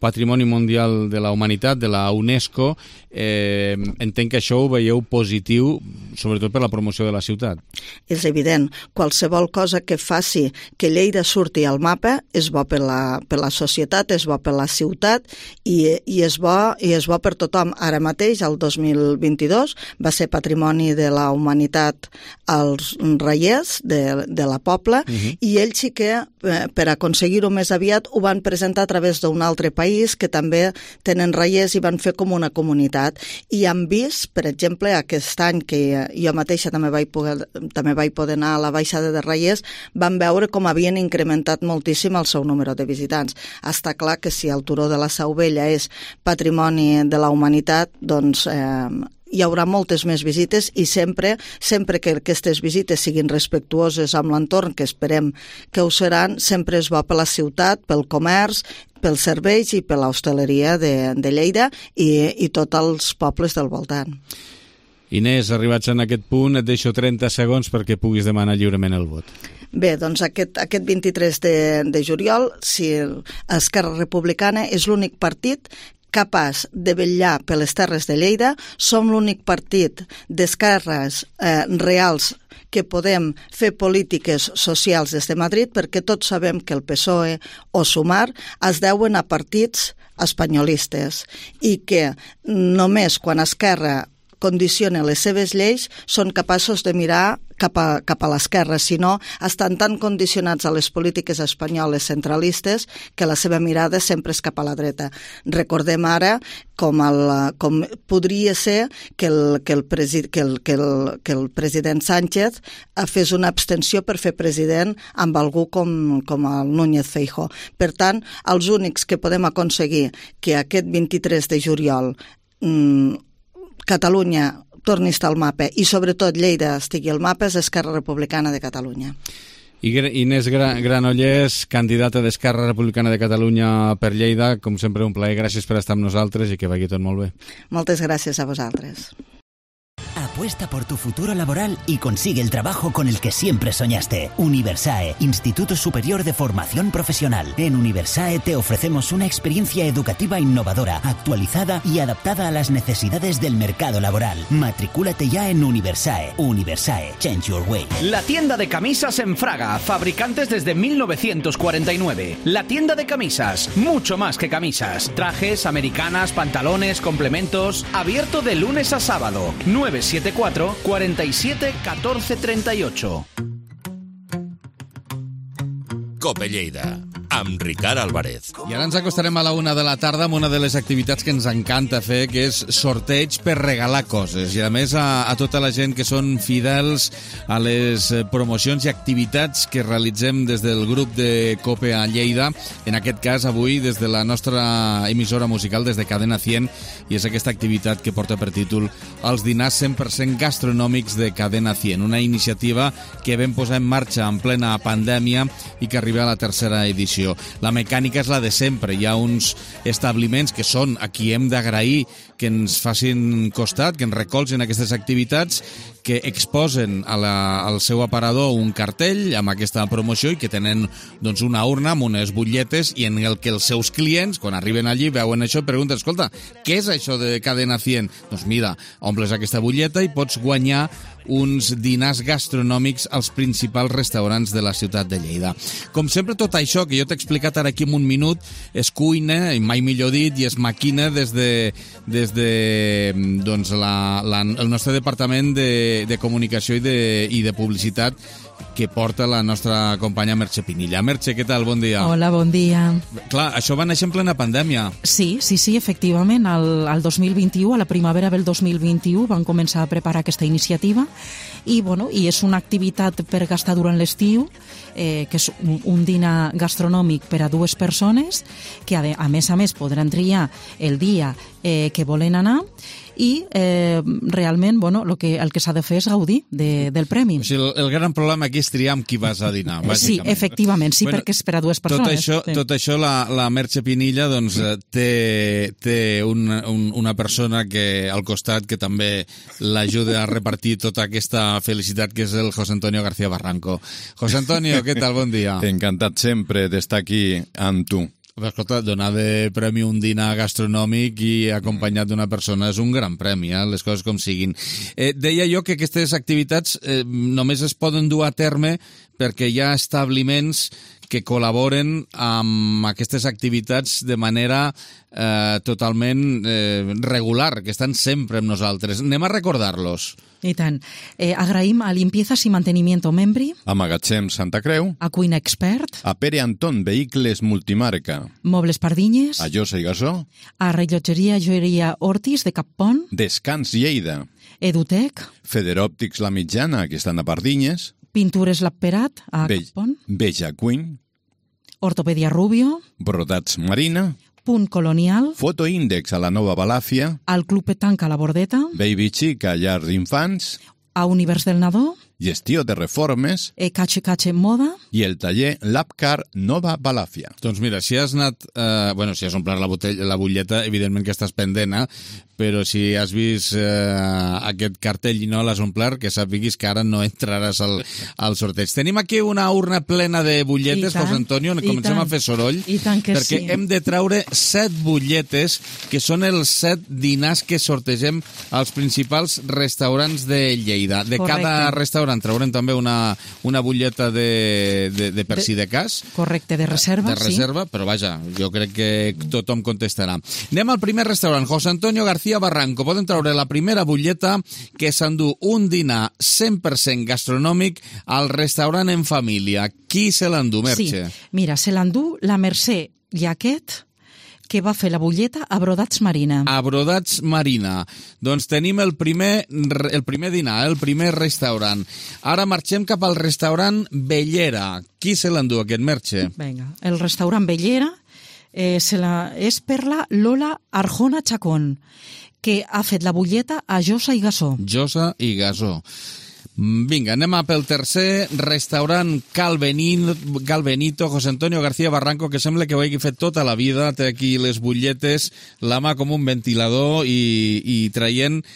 Patrimoni Mundial de la Humanitat, de la UNESCO. Eh, entenc que això ho veieu positiu, sobretot per la promoció de la ciutat. És evident. Qualsevol cosa que faci que Lleida surti al mapa és bo per la, per la societat, és bo per la ciutat i, i, és bo, i és bo per tothom. Ara mateix, el dos mil vint-i-dos, va ser Patrimoni de la Humanitat als Reiers de, de la Pobla, uh-huh. i ells sí que, eh, per aconseguir-ho més aviat, ho van presentar a través d'un altre país que també tenen reiers i van fer com una comunitat. I han vist, per exemple, aquest any que jo mateixa també vaig poder, també vaig poder anar a la baixada de Reiers, van veure com havien incrementat moltíssim el seu número de visitants. Està clar que si el Turó de la Seu Vella és Patrimoni de la Humanitat, doncs eh, hi haurà moltes més visites i sempre, sempre que aquestes visites siguin respectuoses amb l'entorn, que esperem que ho seran, sempre és bo per la ciutat, pel comerç, pels serveis i per l'hostaleria de, de Lleida i, i tots els pobles del voltant. Inés, arribats en aquest punt, et deixo trenta segons perquè puguis demanar lliurement el vot. Bé, doncs aquest, aquest vint-i-tres de, de juliol, si Esquerra Republicana és l'únic partit capaç de vetllar per les terres de Lleida, som l'únic partit d'esquerres eh, reals que podem fer polítiques socials des de Madrid, perquè tots sabem que el P S O E o Sumar es deuen a partits espanyolistes i que només quan Esquerra condiciona les seves lleis són capaços de mirar cap a, cap a l'esquerra, si no estan tan condicionats a les polítiques espanyoles centralistes que la seva mirada sempre és cap a la dreta. Recordem ara com, el, com podria ser que el, que, el presi, que, el, que, el, que el president Sánchez fes una abstenció per fer president amb algú com, com el Núñez Feijóo. Per tant, els únics que podem aconseguir que aquest vint-i-tres de juliol mmm, Catalunya torni a estar al mapa i sobretot Lleida estigui al mapa és Esquerra Republicana de Catalunya. I Inés Granollers, candidata d'Esquerra Republicana de Catalunya per Lleida, com sempre un plaer, gràcies per estar amb nosaltres i que vagi tot molt bé. Moltes gràcies a vosaltres. Apuesta por tu futuro laboral y consigue el trabajo con el que siempre soñaste. Universae, Instituto Superior de Formación Profesional. En Universae te ofrecemos una experiencia educativa innovadora, actualizada y adaptada a las necesidades del mercado laboral. Matricúlate ya en Universae. Universae, change your way. La tienda de camisas en Fraga, fabricantes desde mil novecientos cuarenta y nueve. La tienda de camisas, mucho más que camisas. Trajes, americanas, pantalones, complementos. Abierto de lunes a sábado. nueve siete cuatro, cuatro siete, uno cuatro tres ocho. Cope Lleida, amb Ricard Álvarez. I ara ens acostarem a la una de la tarda amb una de les activitats que ens encanta fer, que és sorteig per regalar coses. I a més a, a tota la gent que són fidels a les promocions i activitats que realitzem des del grup de Cope a Lleida, en aquest cas avui des de la nostra emissora musical, des de Cadena cent, i és aquesta activitat que porta per títol els dinars cent per cent gastronòmics de Cadena cent, una iniciativa que vam posar en marxa en plena pandèmia i que arriba a la tercera edició. La mecànica és la de sempre. Hi ha uns establiments que són a qui hem d'agrair que ens facin costat, que ens recolzen aquestes activitats, que exposen a la, al seu aparador un cartell amb aquesta promoció i que tenen doncs, una urna amb unes butlletes i en el que els seus clients, quan arriben allí, veuen això i pregunten, escolta, què és això de Cadena cent? Doncs mira, omples aquesta butlleta i pots guanyar uns dinars gastronòmics als principals restaurants de la ciutat de Lleida. Com sempre, tot això que jo t'he explicat ara aquí en un minut es cuina, i mai millor dit, i es maquina des de, des de doncs, la, la, el nostre departament de, de comunicació i de, i de publicitat que porta la nostra companya Merche Pinilla. Merche, què tal? Bon dia. Hola, bon dia. Clar, això va néixer en plena pandèmia. Sí, sí, sí, efectivament. El, el dos mil vint-i-u, a la primavera del dos mil vint-i-u, van començar a preparar aquesta iniciativa i, bueno, i és una activitat per gastar durant l'estiu, eh, que és un, un dinar gastronòmic per a dues persones, que a, de, a més a més podran triar el dia eh, que volen anar i eh, realment bueno, lo que, el que s'ha de fer és gaudir de, del premi. O sigui, el, el gran problema aquí és triar amb qui vas a dinar, bàsicament. Sí, efectivament, sí, bueno, perquè és per a dues persones. Tot això, sí. tot això la, la Merche Pinilla doncs, té, té un, un, una persona que al costat que també l'ajuda a repartir tota aquesta felicitat, que és el José Antonio García Barranco. José Antonio, què tal? Bon dia. Encantat sempre d'estar aquí amb tu. Escolta, donar de premi un dinar gastronòmic i acompanyat d'una persona és un gran premi, eh? Les coses com siguin. Eh, deia jo que aquestes activitats eh, només es poden dur a terme perquè hi ha establiments que col·laboren amb aquestes activitats de manera eh, totalment eh, regular, que estan sempre amb nosaltres. Anem a recordar-los. I tant. Eh, agraïm a Limpiezas i Mantenimiento Membri, a Magatzem Santa Creu, a Cuina Expert, a Pere Anton Vehicles Multimarca, Mobles Pardinyes, a Josa i Gasó, a Rellotgeria Joieria Ortiz de Cappont, Descans Lleida, Edutec, Federòptics La Mitjana, que estan a Pardinyes, Pintures Lapperat, a Be Cappont, Beja Queen, Ortopedia Rubio, Brodats Marina, Punt Colonial, Fotoíndex a la Nova Balàfia, al Club Petanca La Bordeta, Baby Chic a Llars d'Infants, a Univers del Nadó, Gestió de Reformes, e Cache Cache Moda i el taller Labcar Nova Balàfia. Doncs mira, si has anat... Eh, bueno, si has omplert la, botella, la butlleta, evidentment que estàs pendent, eh? Però si has vist eh, aquest cartell i no l'has omplert, que sàpiguis que ara no entraràs al, al sorteig. Tenim aquí una urna plena de butlletes, José Antonio, comencem a fer soroll, perquè sí. hem de treure set butlletes, que són els set dinars que sortegem als principals restaurants de Lleida. De Correcte. Cada restaurant traurem també una, una butlleta de, de, de per si de cas. Correcte, de reserva, De reserva, sí. Però vaja, jo crec que tothom contestarà. Anem al primer restaurant, José Antonio García Barranco. Poden treure la primera butlleta, que s'endú un dinar cent per cent gastronòmic al restaurant En Família. Qui se l'endú, Merche? Sí, mira, se l'endú la Mercè Llaquet, que va fer la butlleta a Brodats Marina. A Brodats Marina. Doncs tenim el primer, el primer dinar, el primer restaurant. Ara marxem cap al restaurant Bellera. Qui se l'endú, aquest, Merche? Vinga, el restaurant Bellera eh, se la, és per la Lola Arjona Chacón, que ha fet la butlleta a Josa i Gasó. Josa i Gasó. Vinga, anem a pel tercer restaurant Cal Benito, Cal Benito, José Antonio García Barranco, que sembla que ho hagi fet tota la vida, té aquí les butlletes, la mà com un ventilador i, i traient,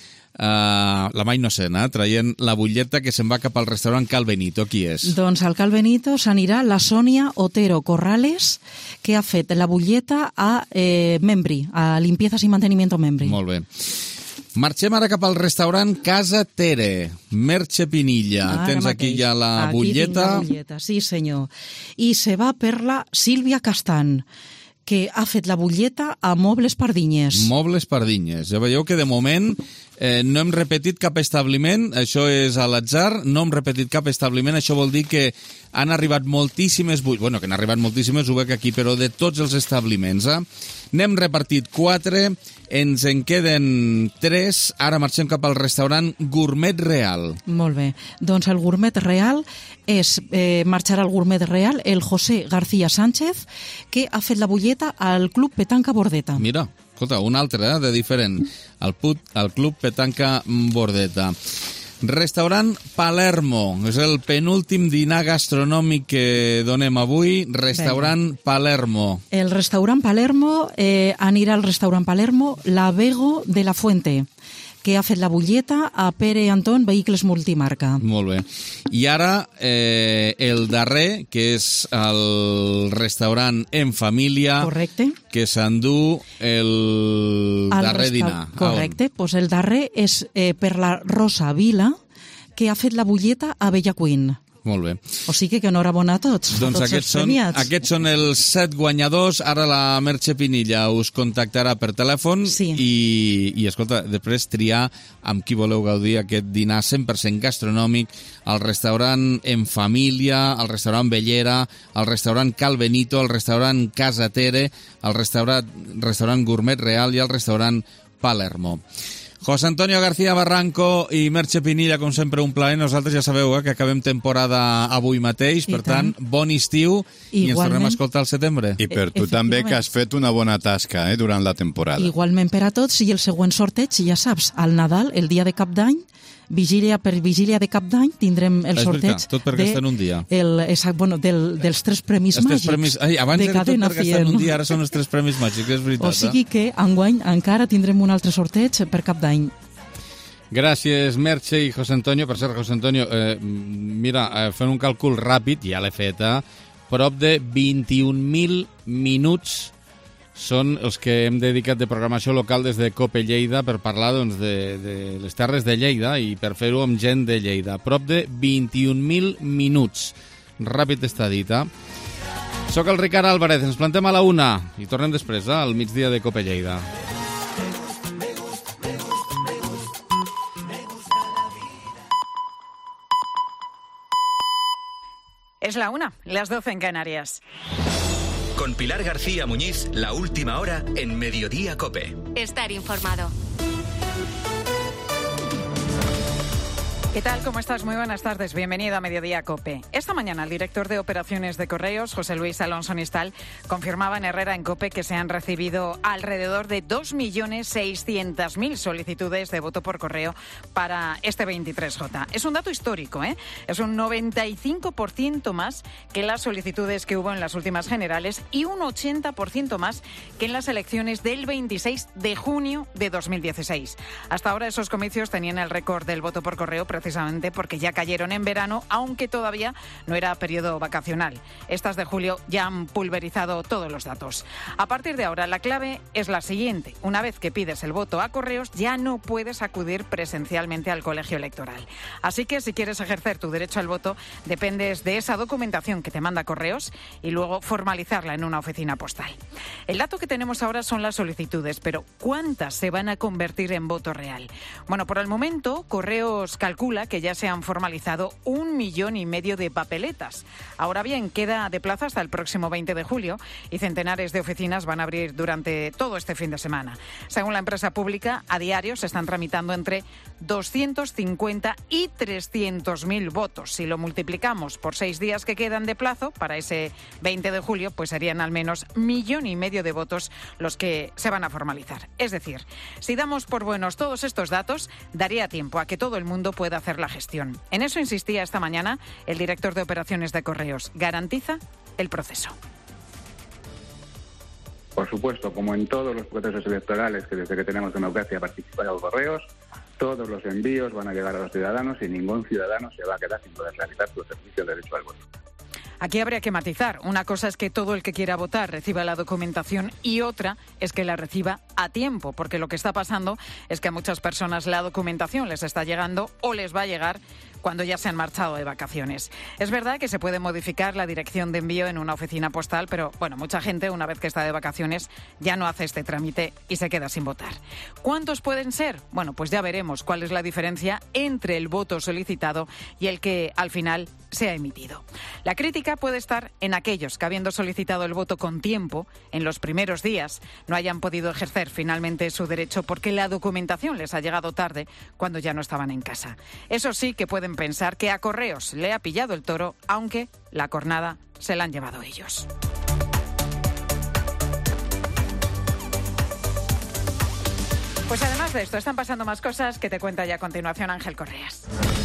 uh, la mà innocent, eh? traient la butlleta que se'n va cap al restaurant Cal Benito. Qui és? Doncs al Cal Benito s'anirà la Sònia Otero Corrales, que ha fet la butlleta a eh, Membri, a Limpiezas i Mantenimiento Membri. Molt bé. Marxem ara cap al restaurant Casa Tere. Merche Pinilla. Ara Tens mateix. aquí ja la aquí butlleta. Tinc la butlleta, sí senyor. I se va per la Sílvia Castan, que ha fet la butlleta a Mobles Pardinyes. Mobles Pardinyes. Ja veieu que de moment eh, no hem repetit cap establiment, això és a l'atzar, no hem repetit cap establiment, això vol dir que han arribat moltíssimes butlletes, bueno, que han arribat moltíssimes, ho veig aquí, però de tots els establiments. Eh? N'hem repartit quatre, ens en queden tres, ara marxem cap al restaurant Gourmet Real. Molt bé. Doncs el Gourmet Real és, eh, marxarà al Gourmet Real el José García Sánchez, que ha fet la butlleta al Club Petanca Bordeta. Mira, escolta, un altre, eh, de diferent. El, put, el Club Petanca Bordeta. Restaurant Palermo, és el penúltim dinar gastronòmic que donem avui. Restaurant Venga. Palermo. El restaurant Palermo, eh, anirà al restaurant Palermo la Vego de la Fuente, que ha fet la butlleta a Pere Anton Vehicles Multimarca. Molt bé. I ara eh, el darrer, que és el restaurant En Família. Correcte. Que s'endú el, el darrer resta... dinar. Correcte. Pues el darrer és eh, per la Rosa Vila, que ha fet la butlleta a Bella Queen. Molt bé. O sigui que enhorabona a tots, doncs a tots aquests els són, premiats. aquests són els set guanyadors. Ara la Merche Pinilla us contactarà per telèfon sí. i, i, escolta, després triar amb qui voleu gaudir aquest dinar cent per cent gastronòmic al restaurant En Família, al restaurant Bellera, al restaurant Cal Benito, al restaurant Casa Tere, al restaurant, restaurant Gourmet Real i al restaurant Palermo. José Antonio García Barranco i Merche Pinilla, com sempre, un plaer. Nosaltres ja sabeu eh, que acabem temporada avui mateix, per tant, bon estiu i ens tornem a escoltar al setembre. I per tu també, que has fet una bona tasca eh, durant la temporada. Igualment per a tots, i el següent sorteig, ja saps, al Nadal, el dia de Cap d'Any, vigília per vigília de Cap d'Any, tindrem el és sorteig veritat, tot perquè de, està en un dia. El, exact, bueno, del, dels tres premis els màgics tres premis, ai, abans de era Cadena tot perquè està en un dia, ara són els tres premis màgics, és veritat. O sigui que enguany encara tindrem un altre sorteig per Cap d'Any. Gràcies, Merche i José Antonio. Per cert, José Antonio, eh, mira, eh, fent un càlcul ràpid, ja l'he fet, eh, Prop de vint-i-un mil minuts són els que hem dedicat de programació local des de COPE Lleida per parlar doncs, de, de les terres de Lleida i per fer-ho amb gent de Lleida. Prop de vint-i-un mil minuts. Ràpid està dit, eh? Soc el Ricard Álvarez, ens plantem a la una i tornem després, eh, al migdia de COPE Lleida. Es la una, las doce en Canarias. Con Pilar García Muñiz, la última hora en Mediodía COPE. Estar informado. ¿Qué tal? ¿Cómo estás? Muy buenas tardes. Bienvenido a Mediodía COPE. Esta mañana el director de operaciones de Correos, José Luis Alonso Nistal, confirmaba en Herrera en COPE que se han recibido alrededor de dos millones seiscientas mil solicitudes de voto por correo para este veintitrés J. Es un dato histórico, ¿eh? Es un noventa y cinco por ciento más que las solicitudes que hubo en las últimas generales y un ochenta por ciento más que en las elecciones del veintiséis de junio de dos mil dieciséis. Hasta ahora esos comicios tenían el récord del voto por correo precisamente porque ya cayeron en verano, aunque todavía no era periodo vacacional. Estas de julio ya han pulverizado todos los datos. A partir de ahora, la clave es la siguiente. Una vez que pides el voto a correos, ya no puedes acudir presencialmente al colegio electoral. Así que si quieres ejercer tu derecho al voto, dependes de esa documentación que te manda Correos y luego formalizarla en una oficina postal. El dato que tenemos ahora son las solicitudes, pero ¿cuántas se van a convertir en voto real? Bueno, por el momento, Correos calcula que ya se han formalizado un millón y medio de papeletas. Ahora bien, queda de plazo hasta el próximo veinte de julio y centenares de oficinas van a abrir durante todo este fin de semana. Según la empresa pública, a diario se están tramitando entre doscientos cincuenta y trescientos mil votos. Si lo multiplicamos por seis días que quedan de plazo para ese veinte de julio, pues serían al menos millón y medio de votos los que se van a formalizar. Es decir, si damos por buenos todos estos datos, daría tiempo a que todo el mundo pueda hacer la gestión. En eso insistía esta mañana el director de operaciones de Correos. Garantiza el proceso. Por supuesto, como en todos los procesos electorales que desde que tenemos democracia participan los correos, todos los envíos van a llegar a los ciudadanos y ningún ciudadano se va a quedar sin poder realizar su ejercicio de derecho al voto. Aquí habría que matizar. Una cosa es que todo el que quiera votar reciba la documentación y otra es que la reciba a tiempo, porque lo que está pasando es que a muchas personas la documentación les está llegando o les va a llegar cuando ya se han marchado de vacaciones. Es verdad que se puede modificar la dirección de envío en una oficina postal, pero bueno, mucha gente una vez que está de vacaciones ya no hace este trámite y se queda sin votar. ¿Cuántos pueden ser? Bueno, pues ya veremos cuál es la diferencia entre el voto solicitado y el que al final se ha emitido. La crítica puede estar en aquellos que, habiendo solicitado el voto con tiempo, en los primeros días no hayan podido ejercer finalmente su derecho porque la documentación les ha llegado tarde cuando ya no estaban en casa. Eso sí que pueden pensar que a Correos le ha pillado el toro, aunque la cornada se la han llevado ellos. Pues además de esto, están pasando más cosas que te cuenta ya a continuación Ángel Correas.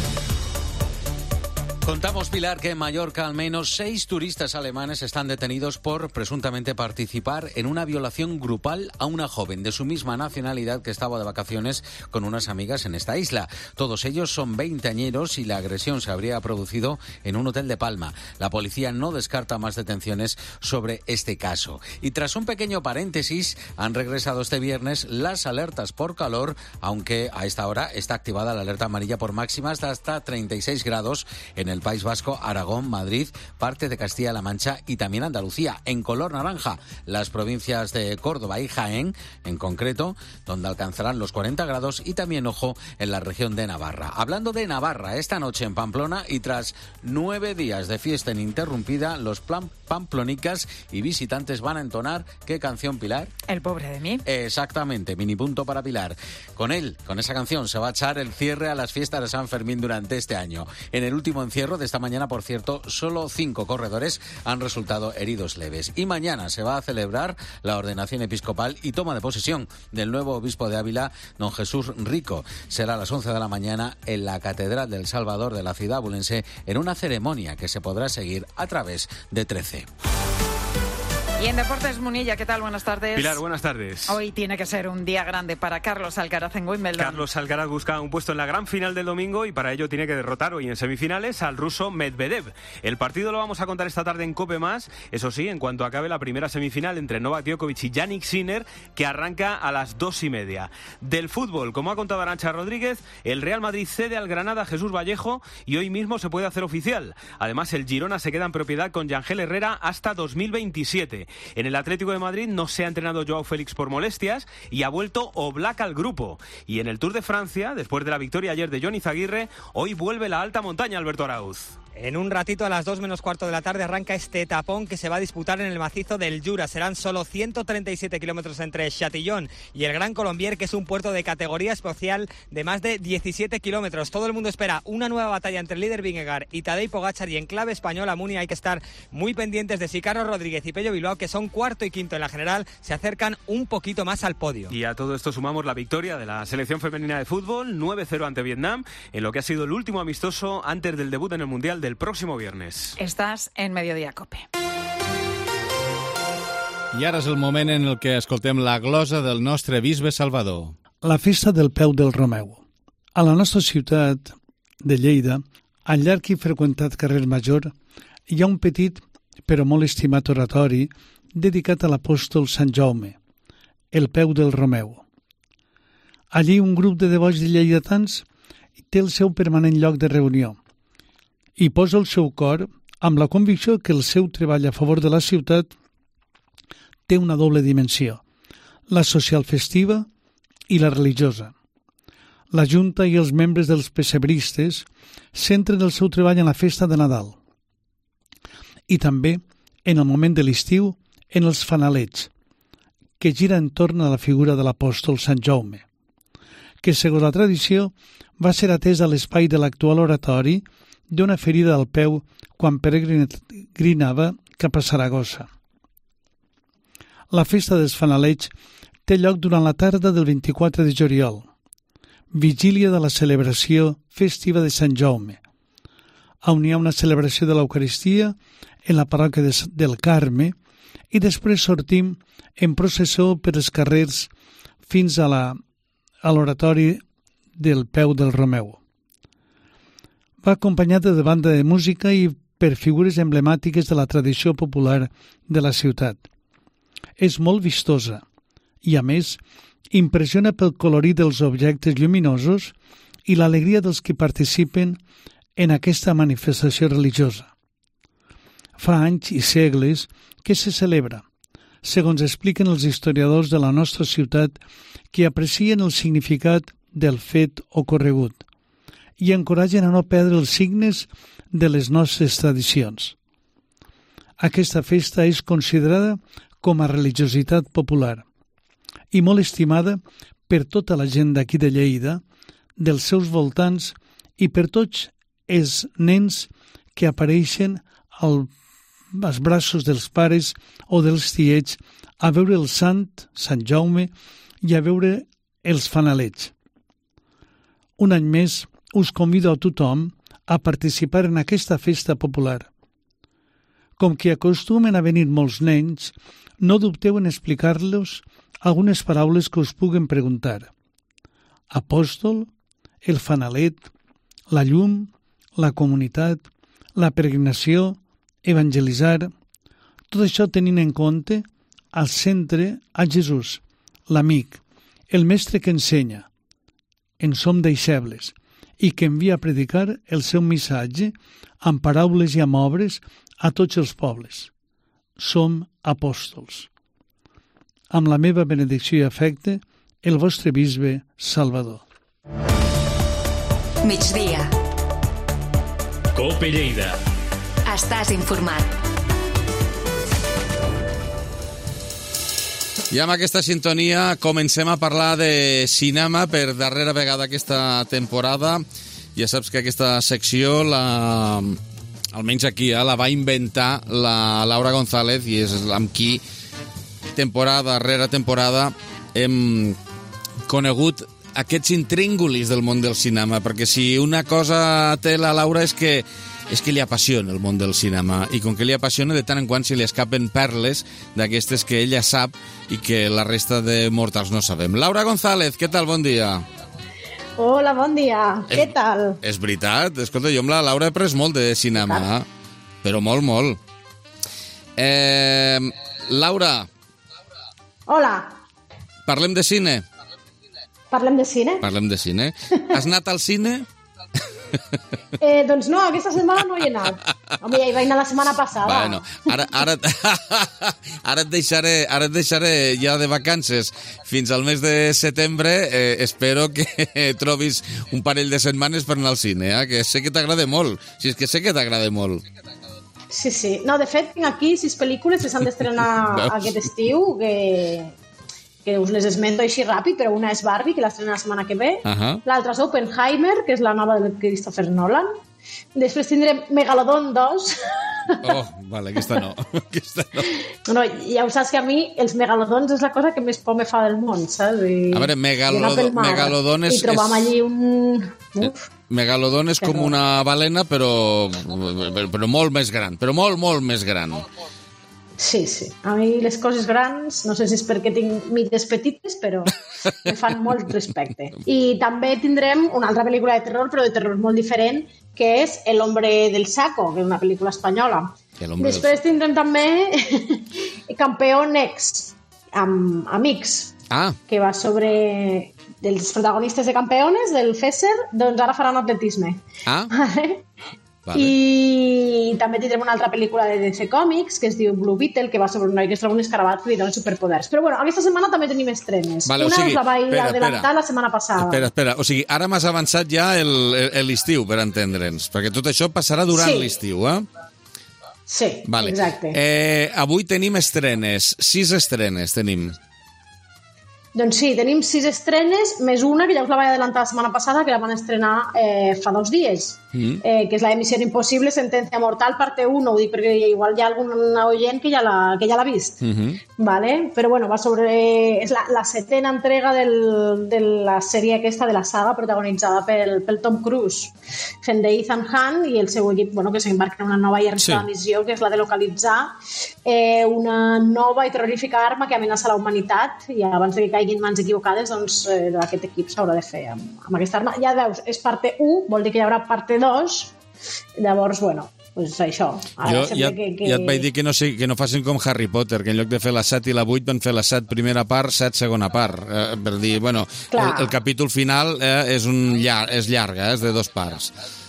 Contamos, Pilar, que en Mallorca al menos seis turistas alemanes están detenidos por presuntamente participar en una violación grupal a una joven de su misma nacionalidad que estaba de vacaciones con unas amigas en esta isla. Todos ellos son veinteañeros y la agresión se habría producido en un hotel de Palma. La policía no descarta más detenciones sobre este caso. Y tras un pequeño paréntesis, han regresado este viernes las alertas por calor, aunque a esta hora está activada la alerta amarilla por máximas de hasta treinta y seis grados en el el País Vasco, Aragón, Madrid, parte de Castilla-La Mancha y también Andalucía. En color naranja, las provincias de Córdoba y Jaén, en concreto, donde alcanzarán los cuarenta grados y también, ojo, en la región de Navarra. Hablando de Navarra, esta noche en Pamplona y tras nueve días de fiesta ininterrumpida, los plan pamplonicas y visitantes van a entonar, ¿qué canción, Pilar? El pobre de mí. Exactamente, mini punto para Pilar. Con él, con esa canción, se va a echar el cierre a las fiestas de San Fermín durante este año. En el último encierro de esta mañana, por cierto, solo cinco corredores han resultado heridos leves. Y mañana se va a celebrar la ordenación episcopal y toma de posesión del nuevo obispo de Ávila, don Jesús Rico. Será a las once de la mañana en la Catedral del Salvador de la ciudad abulense, en una ceremonia que se podrá seguir a través de trece. Y en Deportes, Munilla, ¿qué tal? Buenas tardes. Pilar, buenas tardes. Hoy tiene que ser un día grande para Carlos Alcaraz en Wimbledon. Carlos Alcaraz busca un puesto en la gran final del domingo y para ello tiene que derrotar hoy en semifinales al ruso Medvedev. El partido lo vamos a contar esta tarde en COPE Más, eso sí, en cuanto acabe la primera semifinal entre Novak Djokovic y Jannik Sinner, que arranca a las dos y media. Del fútbol, como ha contado Arantxa Rodríguez, el Real Madrid cede al Granada Jesús Vallejo y hoy mismo se puede hacer oficial. Además, el Girona se queda en propiedad con Yangel Herrera hasta dos mil veintisiete. En el Atlético de Madrid no se ha entrenado Joao Félix por molestias y ha vuelto Oblak al grupo. Y en el Tour de Francia, después de la victoria ayer de Jon Izaguirre, hoy vuelve la alta montaña, Alberto Arauz. En un ratito, a las dos menos cuarto de la tarde, arranca este etapón que se va a disputar en el macizo del Jura. Serán solo ciento treinta y siete kilómetros entre Chatillon y el Gran Colombier, que es un puerto de categoría especial de más de diecisiete kilómetros. Todo el mundo espera una nueva batalla entre el líder Vingegaard y Tadej Pogačar, y en clave española, Muni, hay que estar muy pendientes de si Carlos Rodríguez y Pello Bilbao, que son cuarto y quinto en la general, se acercan un poquito más al podio. Y a todo esto sumamos la victoria de la selección femenina de fútbol, nueve cero ante Vietnam, en lo que ha sido el último amistoso antes del debut en el Mundial del próximo viernes. Estás en Mediodía Cope. I ara és el moment en el que escoltem la glosa del nostre bisbe Salvador. La festa del peu del Romeu. A la nostra ciutat de Lleida, al llarg i freqüentat carrer Major, hi ha un petit però molt estimat oratori dedicat a l'apòstol Sant Jaume, el peu del Romeu. Allí un grup de devots de lleidatans té el seu permanent lloc de reunió i posa el seu cor amb la convicció que el seu treball a favor de la ciutat té una doble dimensió, la social festiva i la religiosa. La Junta i els membres dels pessebristes centren el seu treball en la festa de Nadal i també, en el moment de l'estiu, en els fanalets, que gira entorn a la figura de l'apòstol Sant Jaume, que, segons la tradició, va ser atès a l'espai de l'actual oratori d'una ferida al peu quan peregrinava cap a Saragossa. La festa dels fanalets té lloc durant la tarda del vint-i-quatre de juliol, vigília de la celebració festiva de Sant Jaume, on hi ha una celebració de l'Eucaristia en la parròquia del Carme i després sortim en processó per els carrers fins a la, a l'oratori del peu del Romeu. Va acompanyada de banda de música i per figures emblemàtiques de la tradició popular de la ciutat. És molt vistosa i, a més, impressiona pel colorit dels objectes lluminosos i l'alegria dels que participen en aquesta manifestació religiosa. Fa anys i segles que se celebra, segons expliquen els historiadors de la nostra ciutat, que aprecien el significat del fet ocorregut i encoratgen a no perdre els signes de les nostres tradicions. Aquesta festa és considerada com a religiositat popular i molt estimada per tota la gent d'aquí de Lleida, dels seus voltants i per tots els nens que apareixen al, als braços dels pares o dels tiets a veure el sant, Sant Jaume, i a veure els fanalets. Un any més us convido a tothom a participar en aquesta festa popular. Com que acostumen a venir molts nens, no dubteu en explicar-los algunes paraules que us puguen preguntar. Apòstol, el fanalet, la llum, la comunitat, la peregrinació, evangelitzar, tot això tenint en compte al centre a Jesús, l'amic, el mestre que ensenya. En som deixebles i que envia a predicar el seu missatge amb paraules i amb obres a tots els pobles. Som apòstols. Amb la meva benedicció i afecte, el vostre bisbe Salvador. Migdia. COPE Lleida. Estàs informat. I amb aquesta sintonia comencem a parlar de cinema per darrera vegada aquesta temporada. Ja saps que aquesta secció, la, almenys aquí, eh, la va inventar la Laura González i és amb qui temporada rere temporada hem conegut aquests intríngulis del món del cinema, perquè si una cosa té la Laura és que és que li apassiona el món del cinema, i com que li apassiona, de tant en quant se li escapen perles d'aquestes que ella sap i que la resta de mortals no sabem. Laura González, què tal? Bon dia. Hola, bon dia. És, què tal? És veritat. Escolta, jo amb la Laura he pres molt de cinema, però molt, molt. Eh, Laura. Hola. Parlem de cine. Parlem de cine? Parlem de cine. Has anat al cine? Eh, doncs no, aquesta setmana no hi he anat. Home, ja hi vaig anar la setmana passada. Bueno, ara, ara, ara, et deixaré, ara et deixaré ja de vacances fins al mes de setembre. Eh, espero que trobis un parell de setmanes per anar al cine, eh? Que sé que t'agrada molt. Si és que sé que t'agrada molt. Sí, sí. No, de fet, tinc aquí sis pel·lícules que s'han d'estrenar aquest estiu, que... que us les esmento així ràpid, però una és Barbie, que l'estrena la setmana que ve. Uh-huh. L'altra és Oppenheimer, que és la nova de Christopher Nolan. Després tindrem Megalodon dos. Oh, vale, aquesta no. Aquesta no. No, ja ho saps que a mi els megalodons és la cosa que més por me fa del món, saps? I, a veure, megalodo, megalodon és... I trobam és... allí un... Uf, megalodon és com una balena, però, però molt més gran. Però molt, molt més gran. Sí, sí. A mi les coses grans, no sé si és perquè tinc mites petites, però me fan molt respecte. I també tindrem una altra pel·lícula de terror, però de terror molt diferent, que és El hombre del saco, que és una pel·lícula espanyola. Després tindrem també Campeón X, amb Amics, ah. que va sobre dels protagonistes de Campeones, del Fesser, doncs ara faran atletisme. Ah. Vale. I també tindrem una altra pel·lícula de D C Comics que es diu Blue Beetle, que va sobre un noi que es troba un escarabat que li dona superpoders. Però bueno, aquesta setmana també tenim estrenes. Vale, una o sigui, us la vaig espera, adelantar espera. la setmana passada. Espera, espera. O sigui, ara m'has avançat ja l'estiu, per entendre'ns, perquè tot això passarà durant sí. l'estiu, eh? Sí, vale. Exacte. Eh, avui tenim estrenes, sis estrenes tenim. Doncs sí, tenim sis estrenes, més una que ja us la vaig adelantar la setmana passada, que la van estrenar eh, fa dos dies, mm. eh, que és la de Misión Imposible, Sentencia Mortal, parte uno, ho dic perquè igual hi ha algun oient que ja l'ha que ja l'ha vist. Mm-hmm. Vale? Però bueno, va sobre... és la, la setena entrega del, de la sèrie aquesta, de la saga, protagonitzada pel, pel Tom Cruise, fent d'Ethan Hunt i el seu equip, bueno, que s'embarca en una nova i arriscada sí. missió, que és la de localitzar eh, una nova i terrorífica arma que amenaça la humanitat, i abans de que caigui en mans equivocades, doncs eh, aquest equip s'haurà de fer amb, amb aquesta arma. Ja veus, és parte u, vol dir que hi haurà parte dos, llavors, bueno, doncs això. Ara jo ja, que, que... ja et vaig dir que no, sé, que no facin com Harry Potter, que en lloc de fer la set i la vuit van fer la set primera part, set segona part, eh, per dir, bueno, el, el capítol final eh, és, un llar, és llarga, eh, és de dos parts.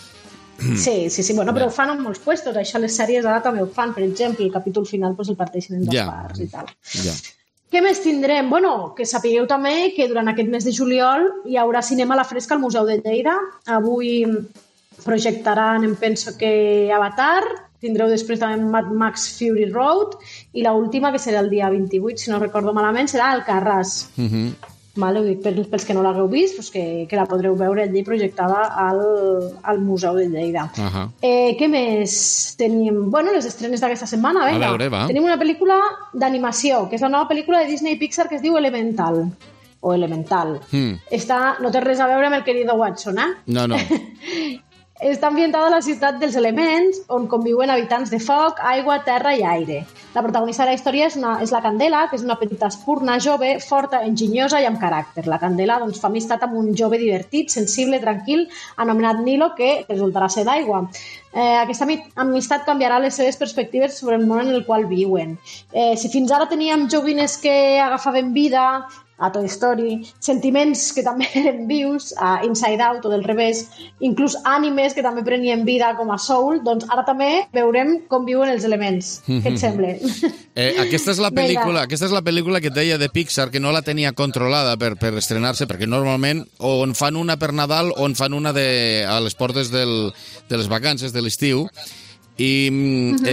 Sí, sí, sí, bueno, però ho fan en molts puestos, això les sèries ara també ho fan, per exemple, el capítol final pues, el parteixen en dos ja. parts i tal. Ja. Què més tindrem? Bueno, que sapigueu també que durant aquest mes de juliol hi haurà cinema a la fresca al Museu de Lleida. Avui projectaran, em penso que Avatar, tindreu després també Mad Max Fury Road i l'última, que serà el dia vint-i-vuit, si no recordo malament, serà Alcarràs. Mm-hmm. Vale, ho dic pels que no l'hagueu vist, doncs que, que la podreu veure allí projectada al, al Museu de Lleida. Uh-huh. Eh, què més tenim? Bueno, les estrenes d'aquesta setmana, venga. A veure, va. Tenim una pel·lícula d'animació, que és la nova pel·lícula de Disney Pixar que es diu Elemental. O Elemental. Hmm. Està, no té res a veure amb el querido Watson, eh? No, no. Està ambientada a la ciutat dels elements, on conviuen habitants de foc, aigua, terra i aire. La protagonista de la història és, una, és la Candela, que és una petita espurna jove, forta, enginyosa i amb caràcter. La Candela doncs, fa amistat amb un jove divertit, sensible, tranquil, anomenat Nilo, que resultarà ser d'aigua. Eh, aquesta amistat canviarà les seves perspectives sobre el món en el qual viuen. Eh, si fins ara teníem joguines que agafaven vida, a Toy Story, sentiments que també eren vius, a Inside Out o del revés, inclús ànimes que també prenien vida com a Soul, doncs ara també veurem com viuen els elements. Què et sembla? Eh, aquesta, és la pel·lícula, aquesta és la pel·lícula que et deia de Pixar, que no la tenia controlada per, per estrenar-se, perquè normalment o en fan una per Nadal o en fan una de, a les portes del, de les vacances de l'estiu, i uh-huh.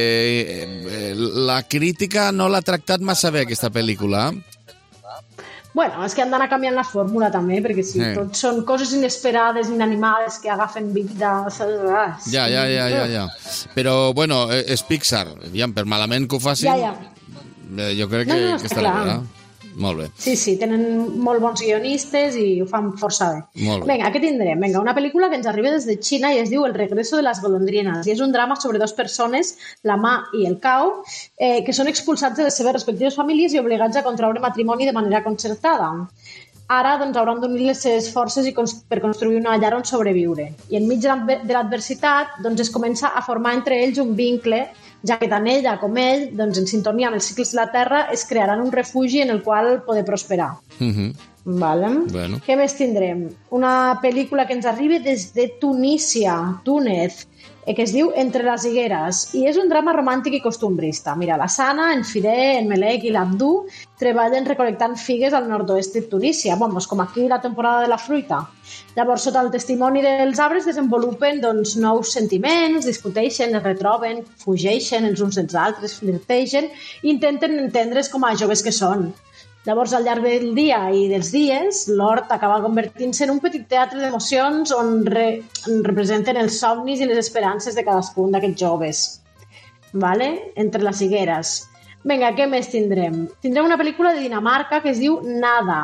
eh, la crítica no l'ha tractat massa bé, aquesta pel·lícula. Bueno, és que han d'anar canviant la fórmula també, perquè si sí. tot són coses inesperades, inanimades, que agafen vida... Ja, ja, ja, ja, ja. Però, bueno, és Pixar. Aviam, per malament que ho facin, ja, ja. jo crec que, no, no, que estarà bé. molt bé. Sí, sí, tenen molt bons guionistes i ho fan força bé. Molt bé. Vinga, què tindrem? Vinga, una pel·lícula que ens arriba des de Xina i es diu El regreso de las golondrinas, i és un drama sobre dues persones, la Ma i el Cao, eh, que són expulsats de les seves respectives famílies i obligats a contraure matrimoni de manera concertada. Ara doncs, hauran d'unir les seves forces i cons per construir una llar on sobreviure. I enmig de l'adversitat doncs, es comença a formar entre ells un vincle, ja que tant ella com ell, doncs, en sintonia amb els cicles de la Terra, es crearan un refugi en el qual poder prosperar. Mm-hmm. Vale. Bueno. Què més tindrem? Una pel·lícula que ens arriba des de Tunísia, Túnez, que es diu Entre les higueres, i és un drama romàntic i costumbrista. Mira, la Sana, en Fidé, en Melek i l'Abdú treballen recolectant figues al nord-oest de Tunísia, vamos, com aquí la temporada de la fruita. Llavors, sota el testimoni dels arbres, desenvolupen doncs, nous sentiments, discuteixen, es retroben, fugeixen els uns dels altres, flirtegen i intenten entendre's com a joves que són. Llavors, al llarg del dia i dels dies, l'hort acaba convertint-se en un petit teatre d'emocions on, re, on representen els somnis i les esperances de cadascun d'aquests joves. Vale? Entre les higueres. Vinga, què més tindrem? Tindrem una pel·lícula de Dinamarca que es diu Nada.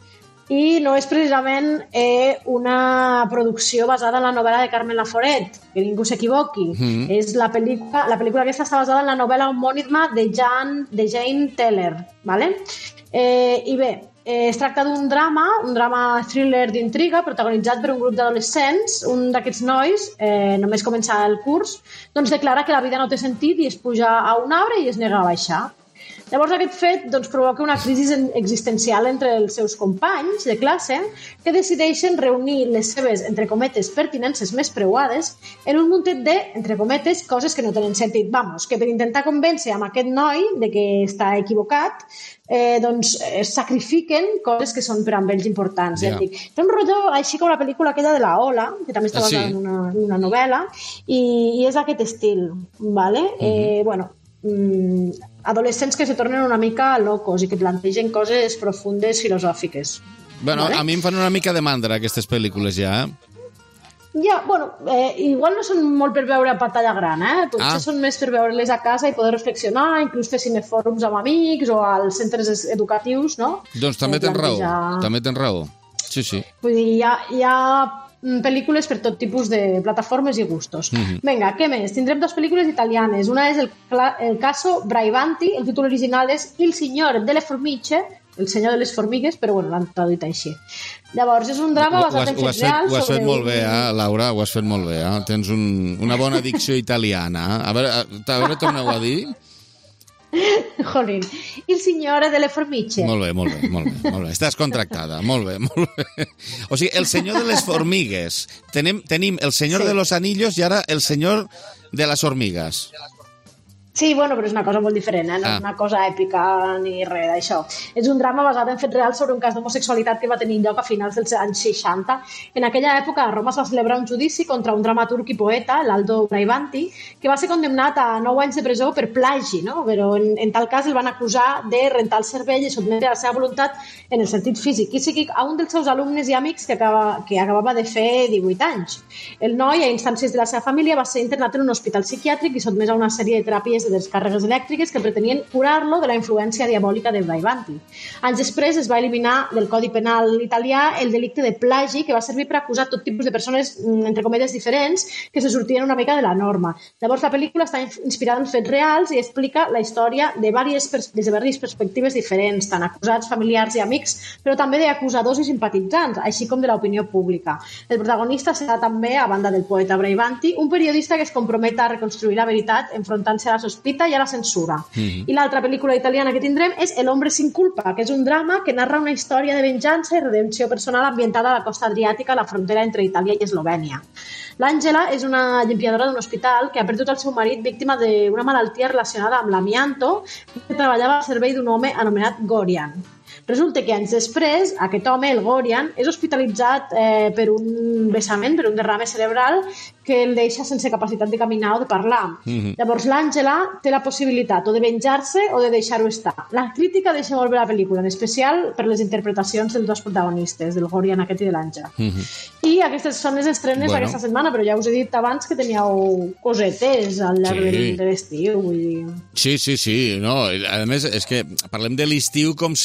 I no és precisament eh, una producció basada en la novel·la de Carmen Laforet, que ningú s'equivoqui. Mm-hmm. És la pel·lícula, la pel·lícula aquesta està basada en la novel·la homònima de, Jan, de Jane Teller. Vale? Eh, I bé, eh, es tracta d'un drama, un drama thriller d'intriga protagonitzat per un grup d'adolescents. Un d'aquests nois, eh, només començar el curs, doncs declara que la vida no té sentit i es puja a un arbre i es nega a baixar. Llavors aquest fet doncs, provoca una crisi existencial entre els seus companys de classe que decideixen reunir les seves, entre cometes, pertinences més preuades en un muntet de, entre cometes, coses que no tenen sentit. Vamos, que per intentar convèncer amb aquest noi de que està equivocat, eh, doncs eh, sacrifiquen coses que són per a ells importants. Yeah. Ja és un rotllo així com la pel·lícula aquella de la Ola, que també està basada ah, sí? en, una, en una novel·la, i, i és aquest estil, ¿vale? Uh-huh. eh, bueno, mm, adolescents que se tornen una mica locos i que plantegen coses profundes filosòfiques. Bueno, ¿vale? A mi em fan una mica de mandra aquestes pel·lícules ja, eh? Ja, bueno, eh, igual no són molt per veure a pantalla gran, eh? Potser ah. són més per veure-les a casa i poder reflexionar, inclús fer cinefòrums amb amics o als centres educatius, no? Doncs també tens raó, també tens raó. Sí, sí. Vull dir, hi ha, hi ha pel·lícules per tot tipus de plataformes i gustos. Mm-hmm. Vinga, què més? Tindrem dues pel·lícules italianes. Una és el, el caso Braibanti, el títol original és Il signore delle formiche, el senyor de les formigues, però bueno, l'han traduït així. Llavors, és un drama basat en fets reals. Ho has fet molt bé, eh, Laura, ho has fet molt bé. Eh? Tens un, una bona dicció italiana. Eh? A veure, a veure, torneu a dir... Jolín. Il signore delle formiche. Molt bé, molt bé, molt bé, molt bé. Estàs contractada, molt bé, molt bé. O sigui, el senyor de les formigues. Tenim, tenim el senyor sí. de los anillos i ara el senyor de les hormigues. Sí, bueno, però és una cosa molt diferent, eh? No ah. és una cosa èpica ni res d'això. És un drama basat en fets reals sobre un cas d'homosexualitat que va tenir lloc a finals dels anys seixanta. En aquella època a Roma es va celebrar un judici contra un dramaturg i poeta, l'Aldo Braibanti, que va ser condemnat a nou anys de presó per plagi, no? Però en, en tal cas el van acusar de rentar el cervell i sotmetre a la seva voluntat en el sentit físic i psíquic a un dels seus alumnes i amics que, acaba, que acabava de fer divuit anys. El noi, a instàncies de la seva família, va ser internat en un hospital psiquiàtric i sotmès a una sèrie de teràpies de descàrregues elèctriques que pretenien curar-lo de la influència diabòlica de Braibanti. Anys després es va eliminar del Codi Penal italià el delicte de plagi, que va servir per acusar tot tipus de persones, entre cometes, diferents, que se sortien una mica de la norma. Llavors, la pel·lícula està inspirada en fets reals i explica la història de diverses, des de diverses perspectives diferents, tant acusats, familiars i amics, però també d'acusadors i simpatitzants, així com de l'opinió pública. El protagonista serà també, a banda del poeta Braibanti, un periodista que es compromet a reconstruir la veritat enfrontant-se a la sospita i a la censura. Mm-hmm. I l'altra pel·lícula italiana que tindrem és El hombre sin culpa, que és un drama que narra una història de venjança i redempció personal ambientada a la costa adriàtica, a la frontera entre Itàlia i Eslovènia. L'Àngela és una llimpiadora d'un hospital que ha perdut el seu marit víctima d'una malaltia relacionada amb l'amianto, que treballava al servei d'un home anomenat Gorian. Resulta que anys després, aquest home, el Gorian, és hospitalitzat eh, per un vessament, per un derrame cerebral que el deixa sense capacitat de caminar o de parlar. Mm-hmm. Llavors l'Àngela té la possibilitat o de venjar-se o de deixar-ho estar. La crítica deixa molt bé la pel·lícula, en especial per les interpretacions dels dos protagonistes, del Gorian aquest i de l'Àngela. Mm-hmm. I aquestes són les estrenes bueno. d'aquesta setmana, però ja us he dit abans que teníeu cosetes al llarg sí. de l'estiu. Vull dir... Sí, sí, sí. No, a més, és que parlem de l'estiu com si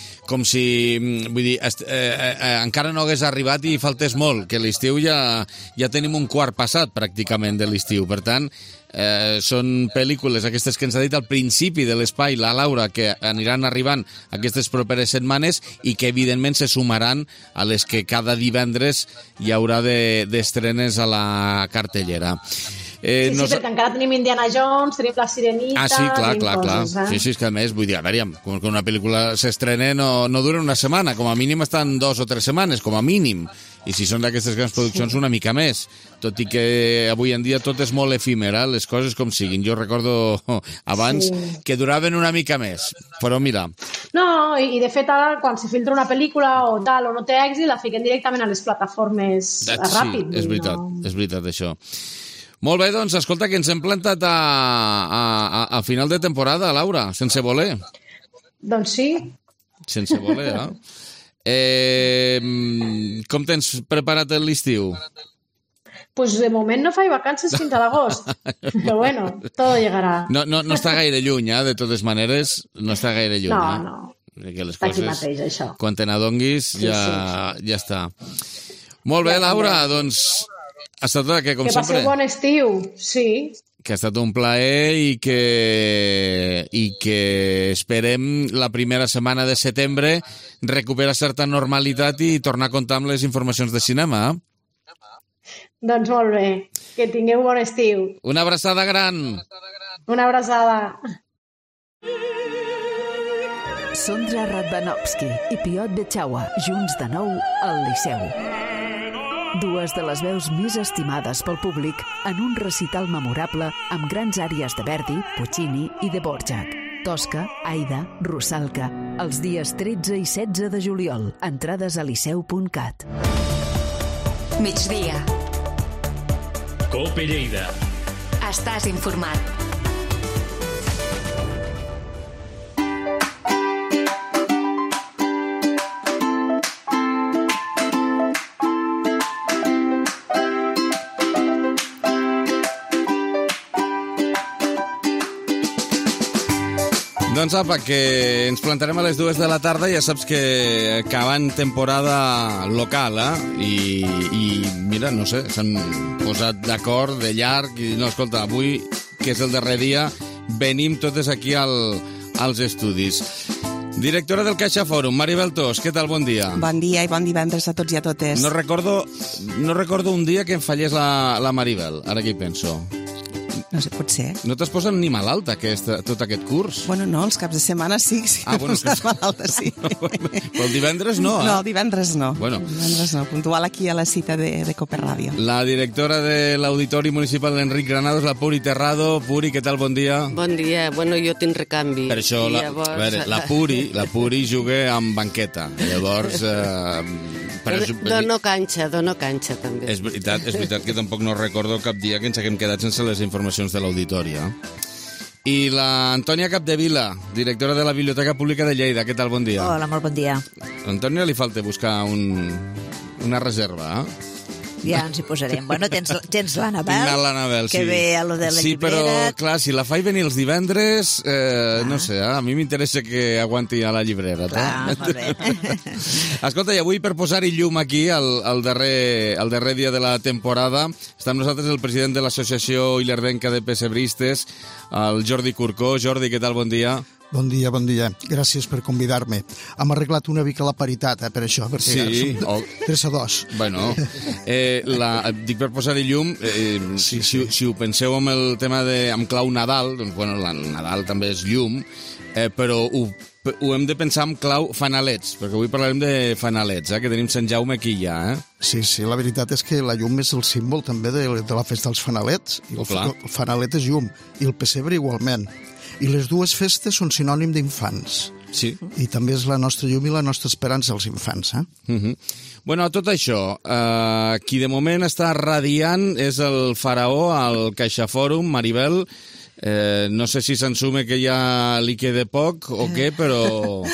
com si, vull dir, est, eh, eh, encara no hagués arribat i faltés molt, que l'estiu ja, ja tenim un quart passat, pràcticament, de l'estiu. Per tant, eh, són pel·lícules, aquestes que ens ha dit al principi de l'espai la Laura, que aniran arribant aquestes properes setmanes i que, evidentment, se sumaran a les que cada divendres hi haurà d'estrenes de, a la cartellera. Eh, sí, sí, no... perquè encara tenim Indiana Jones, tenim La Sirenita... Ah, sí, clar, clar, coses, clar. Eh? Sí, sí, és que a més, vull dir, a veure, com que una pel·lícula s'estrena no, no dura una setmana, com a mínim estan dos o tres setmanes, com a mínim. I si són d'aquestes grans produccions, sí. una mica més. Tot i que avui en dia tot és molt efímera, les coses com siguin. Jo recordo abans sí. que duraven una mica més, però mira... No, i, i de fet ara, quan se filtra una pel·lícula o tal, o no té èxit, la fiquen directament a les plataformes sí, ràpid. Sí, és veritat, no? és veritat això. Molt bé, doncs, escolta, que ens hem plantat a, a, a, a final de temporada, Laura, sense voler. Doncs sí. Sense voler, eh? eh com tens preparat l'estiu? Pues de moment no faig vacances fins a l'agost, però bueno, todo llegarà. No, no, no està gaire lluny, eh? De totes maneres, no està gaire lluny. No, eh? no, que les està coses, aquí mateix, això. Quan te n'adonguis, sí, ja, sí. ja està. Molt bé, Laura, doncs... Ha estat, que, com que sempre... passeu bon estiu, sí. Que ha estat un plaer i que, i que esperem la primera setmana de setembre recuperar certa normalitat i tornar a comptar amb les informacions de cinema. Doncs molt bé. Que tingueu bon estiu. Una abraçada gran. Una abraçada. Sondra Radvanovski i Piotr Bechauer, junts de nou al Liceu. Dues de les veus més estimades pel públic en un recital memorable amb grans àries de Verdi, Puccini i de Dvořák. Tosca, Aida, Rusalka, els dies tretze i setze de juliol. Entrades a liceu punt cat. Migdia. Cope Lleida. Estàs informat. Doncs apa, que ens plantarem a les dues de la tarda, ja saps que acabant temporada local, eh? I, i mira, no sé, s'han posat d'acord de llarg i no, escolta, avui, que és el darrer dia, venim totes aquí al, als estudis. Directora del Caixa Fòrum, Maribel Tos, què tal? Bon dia. Bon dia i bon divendres a tots i a totes. No recordo, no recordo un dia que em fallés la, la Maribel, ara que hi penso. No sé, pot ser. No t'has posat ni malalta aquest, tot aquest curs? Bueno, no, els caps de setmana sí, sí ah, bueno, que... malalta, sí. Però el divendres no, eh? No, el divendres no. Bueno. El divendres no, puntual aquí a la cita de, de Cope Ràdio. La directora de l'Auditori Municipal Enric Granados, la Puri Terrado. Puri, què tal? Bon dia. Bon dia. Bueno, jo tinc recanvi. Per això, la, llavors... a veure, la Puri, la Puri juga amb banqueta. Llavors... Eh, però, dono canxa, dono canxa, també. És veritat, és veritat que tampoc no recordo cap dia que ens haguem quedat sense les informacions de l'Auditori. I la Antònia Capdevila, directora de la Biblioteca Pública de Lleida. Què tal? Bon dia. Hola, molt bon dia. A Antònia li falta buscar un, una reserva, eh? Ja ens hi posarem. Bueno, tens, tens l'Anabel, l'Anabel que sí. ve a lo de la sí, llibrera. Sí, però, clar, si la faig venir els divendres, eh, ah. no sé, eh, a mi m'interessa que aguanti a la llibrera. Clar, molt bé. Escolta, i avui, per posar-hi llum aquí, al, al, darrer, al darrer dia de la temporada, està amb nosaltres el president de l'Associació Illerdenca de Pessebristes, el Jordi Curcó. Jordi, què tal? Bon dia. Bon dia, bon dia. Gràcies per convidar-me. Hem arreglat una mica la paritat, eh, per això, perquè sí, som o... tres a dos. Bueno, eh, la, dic per posar-hi llum, eh, sí, si, sí. si ho penseu amb el tema de amb clau Nadal, doncs, bueno, el Nadal també és llum, eh, però ho, ho hem de pensar amb clau fanalets, perquè avui parlarem de fanalets, eh, que tenim Sant Jaume aquí ja, eh? Sí, sí, la veritat és que la llum és el símbol també de, de la festa dels fanalets, i el, el fanalet és llum, i el pessebre igualment. I les dues festes són sinònim d'infants. Sí. I també és la nostra llum i la nostra esperança als infants, eh? Uh-huh. Bueno, a tot això, eh, qui de moment està radiant és el faraó al Caixa Fòrum, Maribel. Eh, no sé si s'ensume que ja li queda poc o què, però...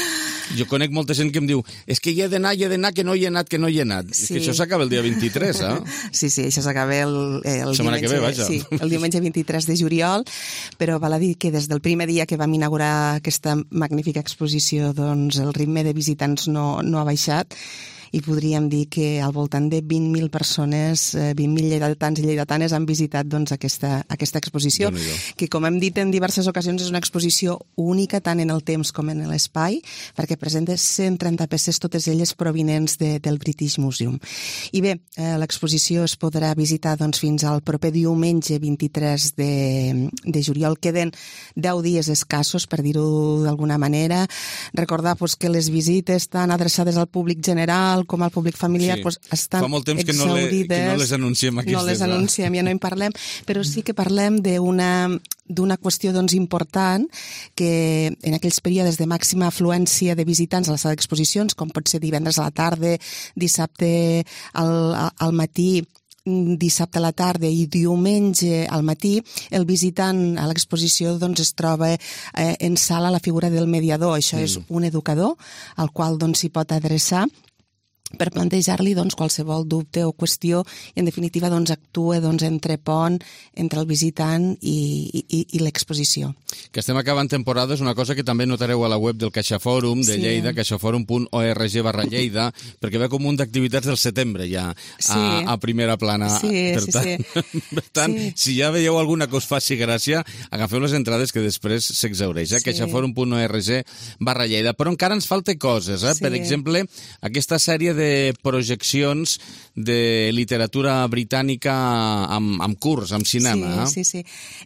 Jo conec molta gent que em diu és que hi he d'anar, hi he d'anar, que no hi he anat, que no hi he anat. Sí. És que això s'acaba el dia vint-i-tres, eh? Sí, sí, això s'acaba el, el setmana diumenge, que ve, vaja. Sí, el diumenge vint-i-tres de juliol, però val a dir que des del primer dia que vam inaugurar aquesta magnífica exposició, doncs el ritme de visitants no, no ha baixat, i podríem dir que al voltant de vint mil persones, vint mil lleidatans i lleidatanes han visitat doncs, aquesta, aquesta exposició, que com hem dit en diverses ocasions és una exposició única tant en el temps com en l'espai, perquè presenta cent trenta peces, totes elles provinents de, del British Museum. I bé, eh, l'exposició es podrà visitar doncs, fins al proper diumenge vint-i-tres de, de juliol. Queden deu dies escassos, per dir-ho d'alguna manera. Recordar doncs, que les visites estan adreçades al públic general com al públic familiar, sí. Pues, estan Fa molt temps que no, le, que no les anunciem aquestes. No les anunciem, ja no en parlem, però sí que parlem d'una d'una qüestió doncs, important que en aquells períodes de màxima afluència de visitants a la sala d'exposicions, com pot ser divendres a la tarda, dissabte al, al matí, dissabte a la tarda i diumenge al matí, el visitant a l'exposició doncs, es troba eh, en sala la figura del mediador. Això mm. és un educador al qual doncs, s'hi pot adreçar per plantejar-li doncs, qualsevol dubte o qüestió i, en definitiva, doncs, actua doncs, entre pont entre el visitant i, i, i l'exposició. Que estem acabant temporada és una cosa que també notareu a la web del CaixaForum de sí. Lleida, caixaforum punt org barra Lleida, perquè ve com un d'activitats del setembre ja a, sí. a primera plana. Sí, per sí, tant, sí. per tant sí. si ja veieu alguna que us faci gràcia, agafeu les entrades que després s'exhaureix. Eh? Sí. caixaforum punt org barra Lleida. Però encara ens falta coses. Eh? Sí. Per exemple, aquesta sèrie de de projeccions de literatura britànica amb, amb curs, amb cinema. Sí, sí, sí.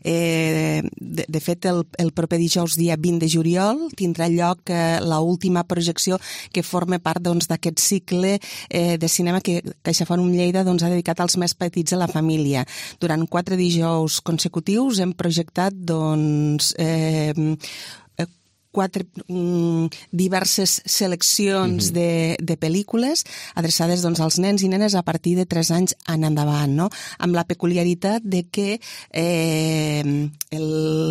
Eh, de, de fet, el, el proper dijous, dia vint de juliol, tindrà lloc eh, l'última projecció que forma part doncs, d'aquest cicle eh, de cinema que CaixaForum Lleida doncs, ha dedicat als més petits de la família. Durant quatre dijous consecutius hem projectat doncs, eh, quatre mm, diverses seleccions mm-hmm. de, de pel·lícules adreçades doncs, als nens i nenes a partir de tres anys en endavant, no? Amb la peculiaritat de que eh, el,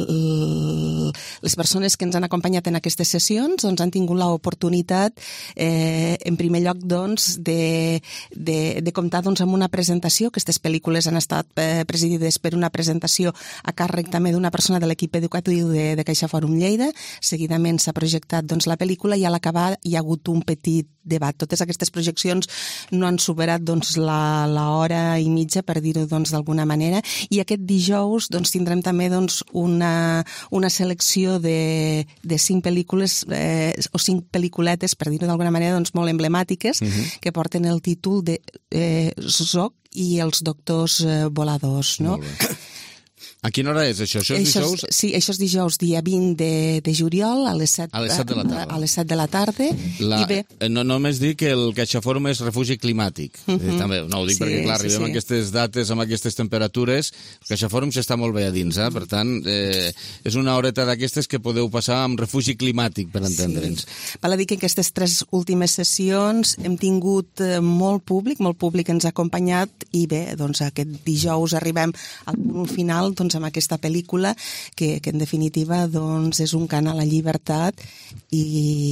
el, les persones que ens han acompanyat en aquestes sessions doncs, han tingut l'oportunitat, eh, en primer lloc, doncs, de, de, de comptar doncs, amb una presentació. Aquestes pel·lícules han estat eh, presidides per una presentació a càrrec també d'una persona de l'equip educatiu de, de CaixaForum Lleida. Seguida s'ha projectat doncs, la pel·lícula i a l'acabar hi ha hagut un petit debat. Totes aquestes projeccions no han superat doncs, la, la hora i mitja, per dir-ho doncs, d'alguna manera, i aquest dijous doncs, tindrem també doncs, una, una selecció de, de cinc pel·lícules eh, o cinc pel·lículetes, per dir-ho d'alguna manera, doncs, molt emblemàtiques, uh-huh. que porten el títol de eh, Zog i els doctors eh, voladors, no? Molt bé. A quina hora és això? Això és això dijous? És, sí, això és dijous, dia vint de, de juliol, a les set, a les set de la tarda. A les set de la tarda. La, I bé... No, només dic que el CaixaForum és refugi climàtic. Uh-huh. eh, també, no ho dic sí, perquè, clar, arribem sí, sí. a aquestes dates, amb aquestes temperatures, el CaixaForum s'està molt bé a dins, eh? Per tant, eh, és una horeta d'aquestes que podeu passar amb refugi climàtic, per entendre'ns. Sí. Val a dir que aquestes tres últimes sessions hem tingut eh, molt públic, molt públic ens ha acompanyat, i bé, doncs aquest dijous arribem al punt final, doncs amb aquesta pel·lícula que, que en definitiva doncs, és un cant a la llibertat i,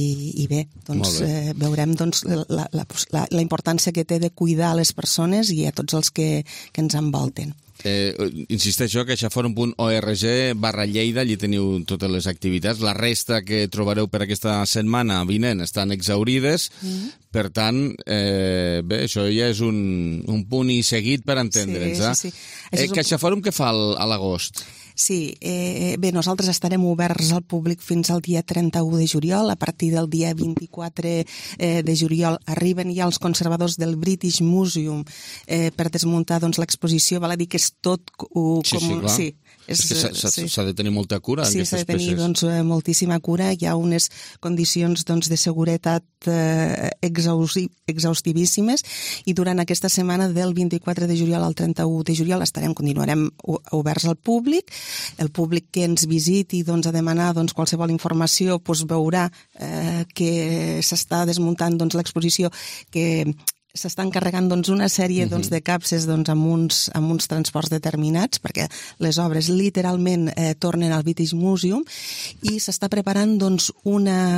i bé, doncs, bé. Eh, veurem doncs, la, la, la, la importància que té de cuidar les persones i a tots els que, que ens envolten. Eh, insisteixo, caixaforum punt org barra Lleida, allí teniu totes les activitats. La resta que trobareu per aquesta setmana vinent estan exhaurides, mm. per tant, eh, bé, això ja és un, un punt i seguit per entendre'ns. Sí, sí, sí. Eh, un... CaixaForum què fa a l'agost? Sí, eh, bé, nosaltres estarem oberts al públic fins al dia trenta-u de juliol. A partir del dia vint-i-quatre eh, de juliol arriben ja els conservadors del British Museum eh, per desmuntar doncs, l'exposició. Val a dir que és tot uh, sí, com... Sí, clar. Sí. És, és que s'ha sí. de tenir molta cura. Sí, s'ha de tenir peces. doncs, moltíssima cura. Hi ha unes condicions doncs, de seguretat eh, exhausti, exhaustivíssimes i durant aquesta setmana del vint-i-quatre de juliol al trenta-u de juliol estarem, continuarem oberts al públic. El públic que ens visiti doncs, a demanar doncs, qualsevol informació doncs, veurà eh, que s'està desmuntant doncs, l'exposició, que s'estan carregant doncs, una sèrie doncs, de capses doncs, amb, uns, amb uns transports determinats, perquè les obres literalment eh, tornen al British Museum, i s'està preparant doncs, una...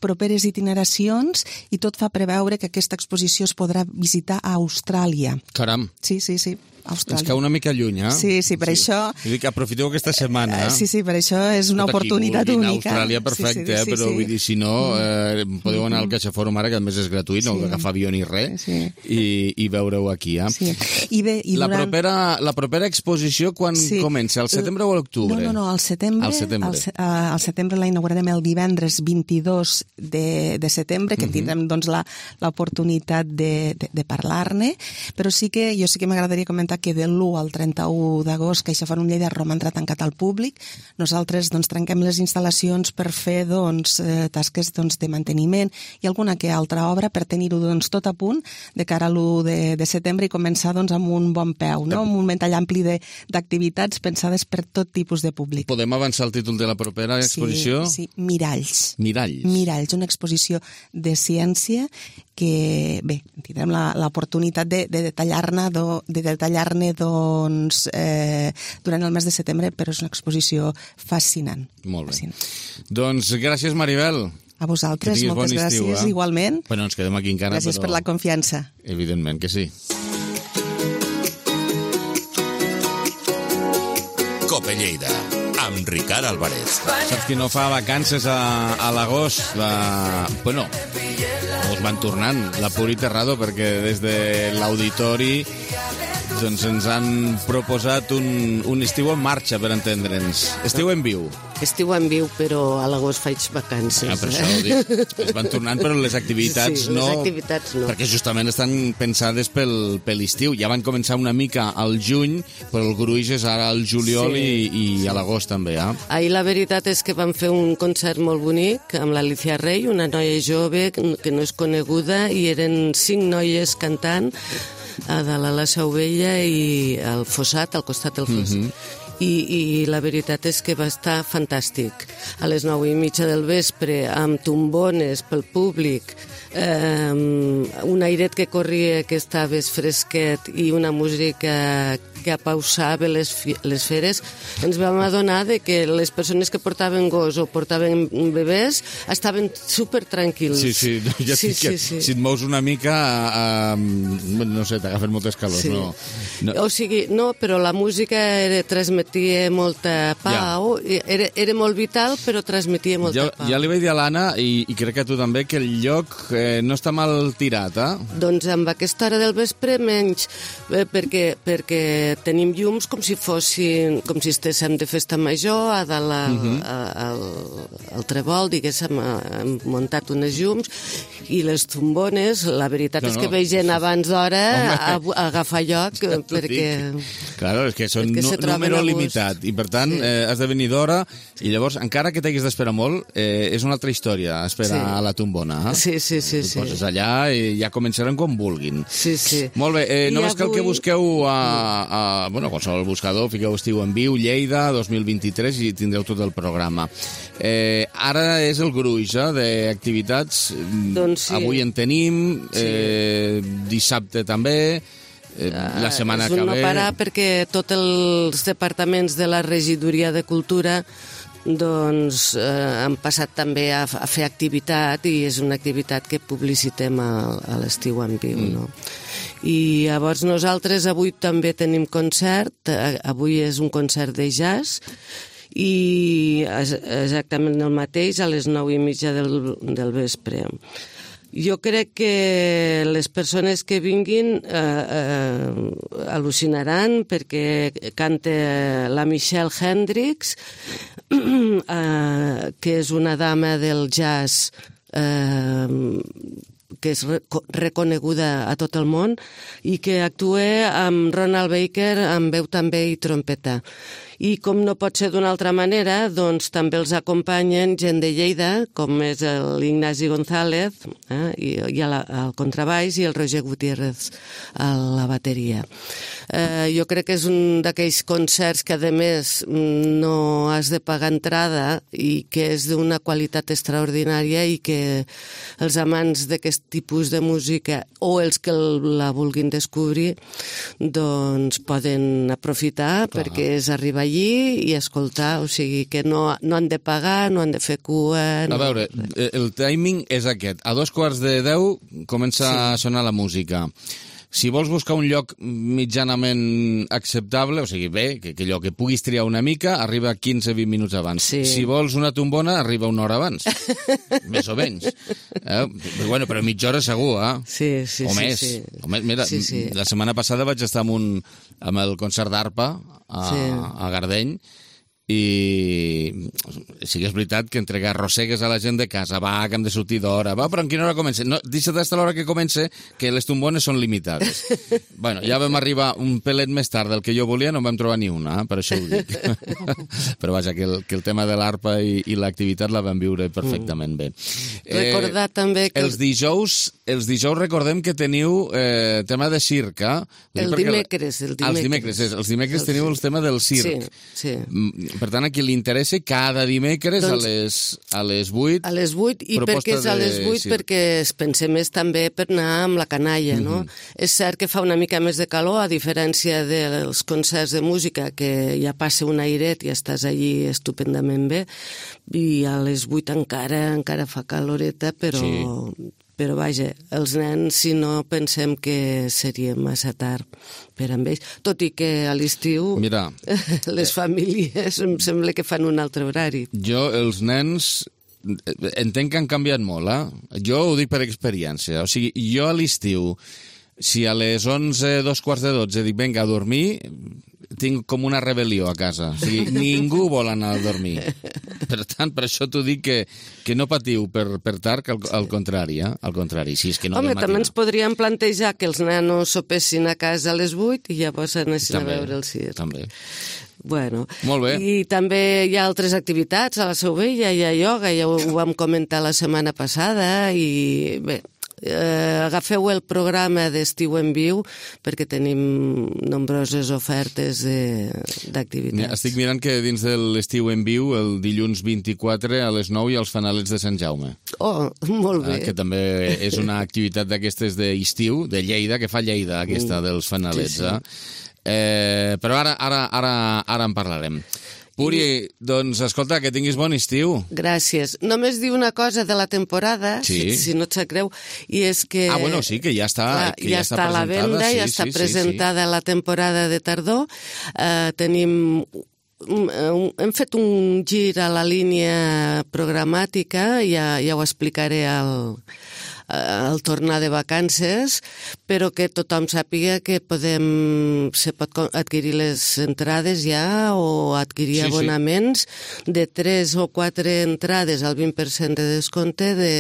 properes itineracions i tot fa preveure que aquesta exposició es podrà visitar a Austràlia. Caram. Sí, sí, sí. Austràlia. Ens cau una mica lluny, eh? Sí, sí, per sí. això... Vull dir que aprofiteu aquesta setmana. Eh? Sí, sí, per això és una Tot oportunitat aquí, única. Austràlia, perfecte, sí, sí, sí, però sí. vull dir, si no, eh, podeu anar al CaixaForum ara, que a més és gratuït, sí. no agafar avió ni res, sí. i, i veure-ho aquí, eh? Sí. I bé, i la, durant... propera, la propera exposició, quan sí. comença? Al setembre o a l'octubre? No, no, no, al setembre. Al setembre. Al, uh, al setembre la inaugurarem el divendres vint-i-dos de, de setembre, que uh -huh. tindrem doncs, l'oportunitat de, de, de parlar-ne, però sí que jo sí que m'agradaria comentar que de l'u al trenta-u d'agost CaixaForum Lleida romandrà tancat al públic. Nosaltres doncs, trenquem les instal·lacions per fer doncs, eh, tasques doncs, de manteniment i alguna que altra obra per tenir-ho doncs, tot a punt de cara a l'u de, de setembre i començar doncs, amb un bon peu, no? Un ventall ampli d'activitats pensades per tot tipus de públic. Podem avançar el títol de la propera exposició? Sí, sí. Miralls. Miralls. Miralls, una exposició de ciència que, bé, tindrem l'oportunitat de, de detallar-ne de detallar-ne doncs, eh, durant el mes de setembre, però és una exposició fascinant. Molt bé. Fascinant. Doncs gràcies, Maribel. A vosaltres, moltes bon estiu, gràcies, eh? Igualment. Bueno, ens quedem aquí encara, gràcies però... per la confiança. Evidentment que sí. Cope Lleida, amb Ricard Álvarez. Saps qui no fa vacances a, a l'agost? La... Bueno, us van tornant, la Puri Terrado, perquè des de l'auditori doncs ens han proposat un, un estiu en marxa, per entendre'ns. Estiu en viu. Estiu en viu, però a l'agost faig vacances. Ah, per això ho dic. Es van tornant, però les activitats sí, no... les activitats no. Perquè justament estan pensades pel, per l'estiu. Ja van començar una mica al juny, però el gruix és ara al juliol sí. i, i a l'agost també, eh? Ahir la veritat és que vam fer un concert molt bonic amb l'Alicia Rey, una noia jove que no és coneguda, i eren cinc noies cantant a dalt a la Seu Vella i al Fossat, al costat del Fossat. Mm -hmm. I, i la veritat és que va estar fantàstic. A les nou i mitja del vespre, amb tombones pel públic, eh, un airet que corria que estava fresquet i una música que apausava les, les feres, ens vam adonar de que les persones que portaven gos o portaven bebès estaven super tranquils. Sí, sí, ja sí, sí, que sí. Si et mous una mica, uh, no sé, t'agafen moltes calors, sí. no, no? O sigui, no, però la música era, transmetia molta pau, ja. era, era molt vital, però transmetia molta jo, pau. Ja li vaig dir a l'Anna, i, i crec que tu també, que el lloc eh, no està mal tirat, eh? Doncs amb aquesta hora del vespre menys, eh, perquè, perquè tenim llums com si fossin, com si estéssim de festa major, a dalt a, uh -huh. a, a, al Trebol, diguéssim, hem muntat unes llums, i les tombones, la veritat no, és que no. veig gent abans d'hora a, a agafar lloc, perquè... Claro, és que són no, número limitat, i per tant sí. eh, has de venir d'hora, i llavors, encara que t'haguis d'esperar molt, eh, és una altra història, esperar sí. a la tombona. Eh? Sí, sí, sí. Tu sí. poses allà i ja començaran com vulguin. Sí, sí. Molt bé, eh, només avui... cal que busqueu a, a bueno, qualsevol buscador, fiqueu Estiu en viu, Lleida, dos mil vint-i-tres, i tindreu tot el programa. Eh, ara és el gruix eh, d'activitats. Doncs sí. Avui en tenim, eh, dissabte també, eh, la setmana que ve... És un no parar perquè tots els departaments de la Regidoria de Cultura doncs eh, han passat també a, a fer activitat, i és una activitat que publicitem a, a l'Estiu en viu, mm. no? I llavors nosaltres avui també tenim concert, avui és un concert de jazz, i exactament el mateix a les nou i mitja del, del vespre. Jo crec que les persones que vinguin eh, eh, al·lucinaran, perquè canta la Michelle Hendricks, eh, que és una dama del jazz eh, que és reconeguda a tot el món, i que actua amb Ronald Baker amb veu també i trompeta. I com no pot ser d'una altra manera, doncs també els acompanyen gent de Lleida, com és l'Ignasi González, eh, i, i la, al contrabaix, i el Roger Gutiérrez a la bateria. Eh, jo crec que és un d'aquells concerts que, a més, no has de pagar entrada, i que és d'una qualitat extraordinària, i que els amants d'aquest tipus de música, o els que la vulguin descobrir, doncs poden aprofitar, clar, perquè és arribar allí i escoltar, o sigui que no, no han de pagar, no han de fer cua... No. A veure, el timing és aquest. A dos quarts de deu comença sí. a sonar la música. Si vols buscar un lloc mitjanament acceptable, o sigui, bé, que, que allò que puguis triar una mica, arriba quinze a vint minuts abans. Sí. Si vols una tombona, arriba una hora abans. Més o menys. Eh? Però, bueno, però mitja hora segur, eh? Sí, sí, o sí. més. Sí. O més. Mira, sí, sí. La setmana passada vaig estar amb, un, amb el concert d'arpa a, sí. a Gardeny, i sí que és veritat que entre que arrossegues a la gent de casa, va, que hem de sortir d'hora, va, però en quina hora comença? No, deixa't d'estar a l'hora que comença, que les tombones són limitades. Bueno, ja vam arribar un pelet més tard del que jo volia, no en vam trobar ni una, eh? Per això ho dic. Però vaja, que el, que el tema de l'arpa i, i l'activitat la vam viure perfectament bé. Recordar eh, també que... Els dijous, els dijous recordem que teniu eh, tema de circ, eh? El dimecres, el dimecres. Els dimecres, és, els dimecres teniu el tema del circ. Sí, sí. Per tant, a qui li interessa, cada dimecres doncs, a, les, a les vuit... A les vuit, i perquè és a les vuit, de... perquè es pensem més també per anar amb la canalla, no? Mm-hmm. És cert que fa una mica més de calor, a diferència dels concerts de música, que ja passa un airet i estàs allí estupendament bé, i a les vuit encara encara fa caloreta, però... Sí. Però vaja, els nens, si no, pensem que seria massa tard per amb ells. Tot i que a l'estiu Mira, les famílies em sembla que fan un altre horari. Jo, els nens, entenc que han canviat molt, eh? Jo ho dic per experiència. O sigui, jo a l'estiu, si a les onze, dos quarts de dotze dic, vinga, a dormir, tinc com una rebel·lió a casa. O sigui, ningú vol anar a dormir. Per tant, per això t'ho dic que, que no patiu per, per tard, que al, al contrari, eh? Al contrari, si és que no Home, també ens podríem plantejar que els nanos sopessin a casa a les vuit i llavors anessin també, a veure el circ. També. Bueno, molt bé. I també hi ha altres activitats a la Seu Vella, hi ha ioga, ja ho vam comentar la setmana passada, i bé, Eh, agafeu el programa d'Estiu en Viu perquè tenim nombroses ofertes d'activitats. Estic mirant que dins de l'Estiu en Viu el dilluns vint-i-quatre a les nou hi ha els fanalets de Sant Jaume. Oh, molt bé. Eh, que també és una activitat d'aquestes d'estiu, de Lleida, que fa Lleida, aquesta dels fanalets. Sí, sí. Eh? Eh, però ara, ara, ara, ara en parlarem. Puri, doncs, escolta, que tinguis bon estiu. Gràcies. Només dir una cosa de la temporada, sí. si, si no et sap greu, i és que... Ah, bueno, sí, que ja està, clar, que ja, ja està, està a la venda, sí, ja està sí, presentada sí, sí. la temporada de tardor. Uh, tenim... Hem fet un gir a la línia programàtica, ja, ja ho explicaré al... al tornar de vacances, però que tothom sàpiga que podem, se pot adquirir les entrades ja o adquirir sí, abonaments sí. de tres o quatre entrades al vint per cent de descompte de,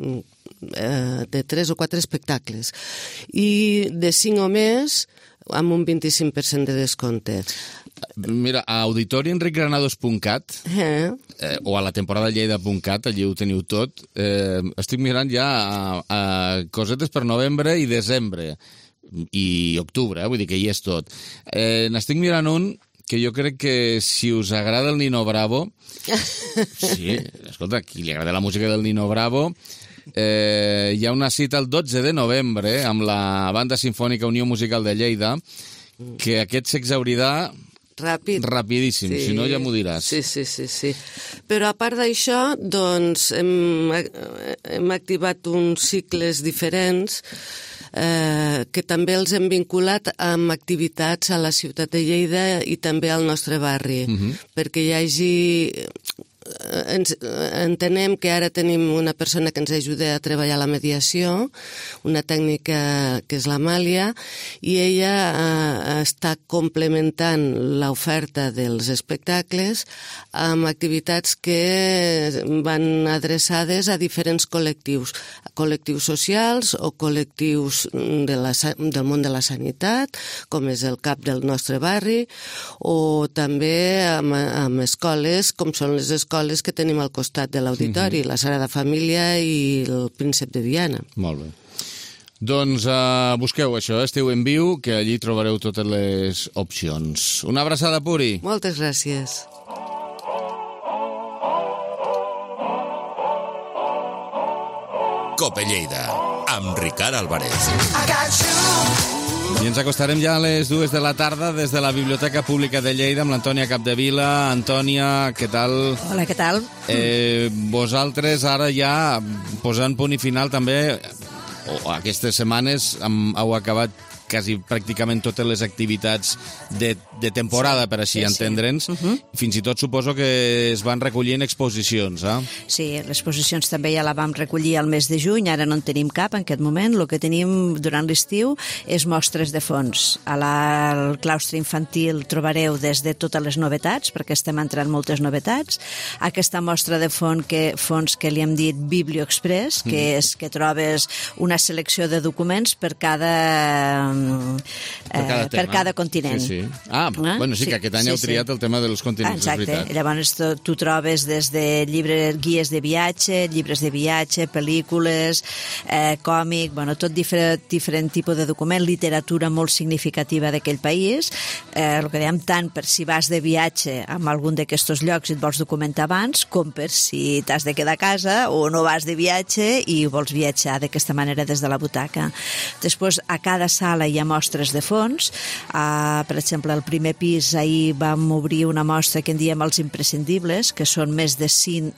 de tres o quatre espectacles. I de cinc o més amb un vint-i-cinc per cent de descompte. Mira, a auditori enric granados punt cat eh. Eh, o a la temporada lleida punt cat, allí ho teniu tot. Eh, estic mirant ja a, a cosetes per novembre i desembre i octubre, eh, vull dir que hi és tot. Eh, n'estic mirant un que jo crec que si us agrada el Nino Bravo, sí, escolta, qui li agrada la música del Nino Bravo, eh, hi ha una cita el dotze de novembre amb la Banda Simfònica Unió Musical de Lleida, que aquest s'exhaurirà Ràpid. Rapidíssim, sí. Si no ja m'ho diràs. Sí, sí, sí, sí. Però a part d'això, doncs, hem, hem activat uns cicles diferents eh, que també els hem vinculat amb activitats a la ciutat de Lleida i també al nostre barri, uh-huh. perquè hi hagi... Ens, entenem que ara tenim una persona que ens ajuda a treballar la mediació, una tècnica que és l'Amàlia, i ella eh, està complementant l'oferta dels espectacles amb activitats que van adreçades a diferents col·lectius, col·lectius socials o col·lectius de la, del món de la sanitat, com és el CAP del nostre barri, o també amb, amb escoles, com són les escoles que tenim al costat de l'auditori, uh-huh. la Sagrada Família i el Príncep de Viana. Molt bé. Doncs uh, busqueu això, Estiu en Viu, que allí trobareu totes les opcions. Una abraçada, Puri. Moltes gràcies. Cope Lleida, amb Ricard Álvarez. I got you. I ens acostarem ja a les dues de la tarda des de la Biblioteca Pública de Lleida amb l'Antònia Capdevila. Antònia, què tal? Hola, què tal? Eh, vosaltres ara ja posant punt i final també, o aquestes setmanes hem, heu acabat quasi pràcticament totes les activitats de, de temporada, per així sí, entendre'ns. Sí. Uh-huh. Fins i tot suposo que es van recollir en exposicions, eh? Sí, les exposicions també ja la vam recollir al mes de juny, ara no en tenim cap en aquest moment. El que tenim durant l'estiu és mostres de fons. A la, al claustre infantil trobareu des de totes les novetats, perquè estem entrant moltes novetats. Aquesta mostra de fons que, fons que li hem dit BiblioExpress, que mm. és que trobes una selecció de documents per cada per cada, eh, per cada continent. Sí, sí. Ah, eh? bueno, sí, que aquest any sí, heu triat sí. el tema dels continents, exacte. És veritat. Llavors tu, tu trobes des de llibres, guies de viatge, llibres de viatge, pel·lícules, eh, còmic, bueno, tot diferent, diferent tipus de document, literatura molt significativa d'aquell país, eh, el que dèiem, tant per si vas de viatge a algun d'aquests llocs i et vols documentar abans, com per si t'has de quedar a casa o no vas de viatge i vols viatjar d'aquesta manera des de la butaca. Després, a cada sala hi ha mostres de fons. Uh, per exemple, al primer pis ahir vam obrir una mostra que en diem els imprescindibles, que són més de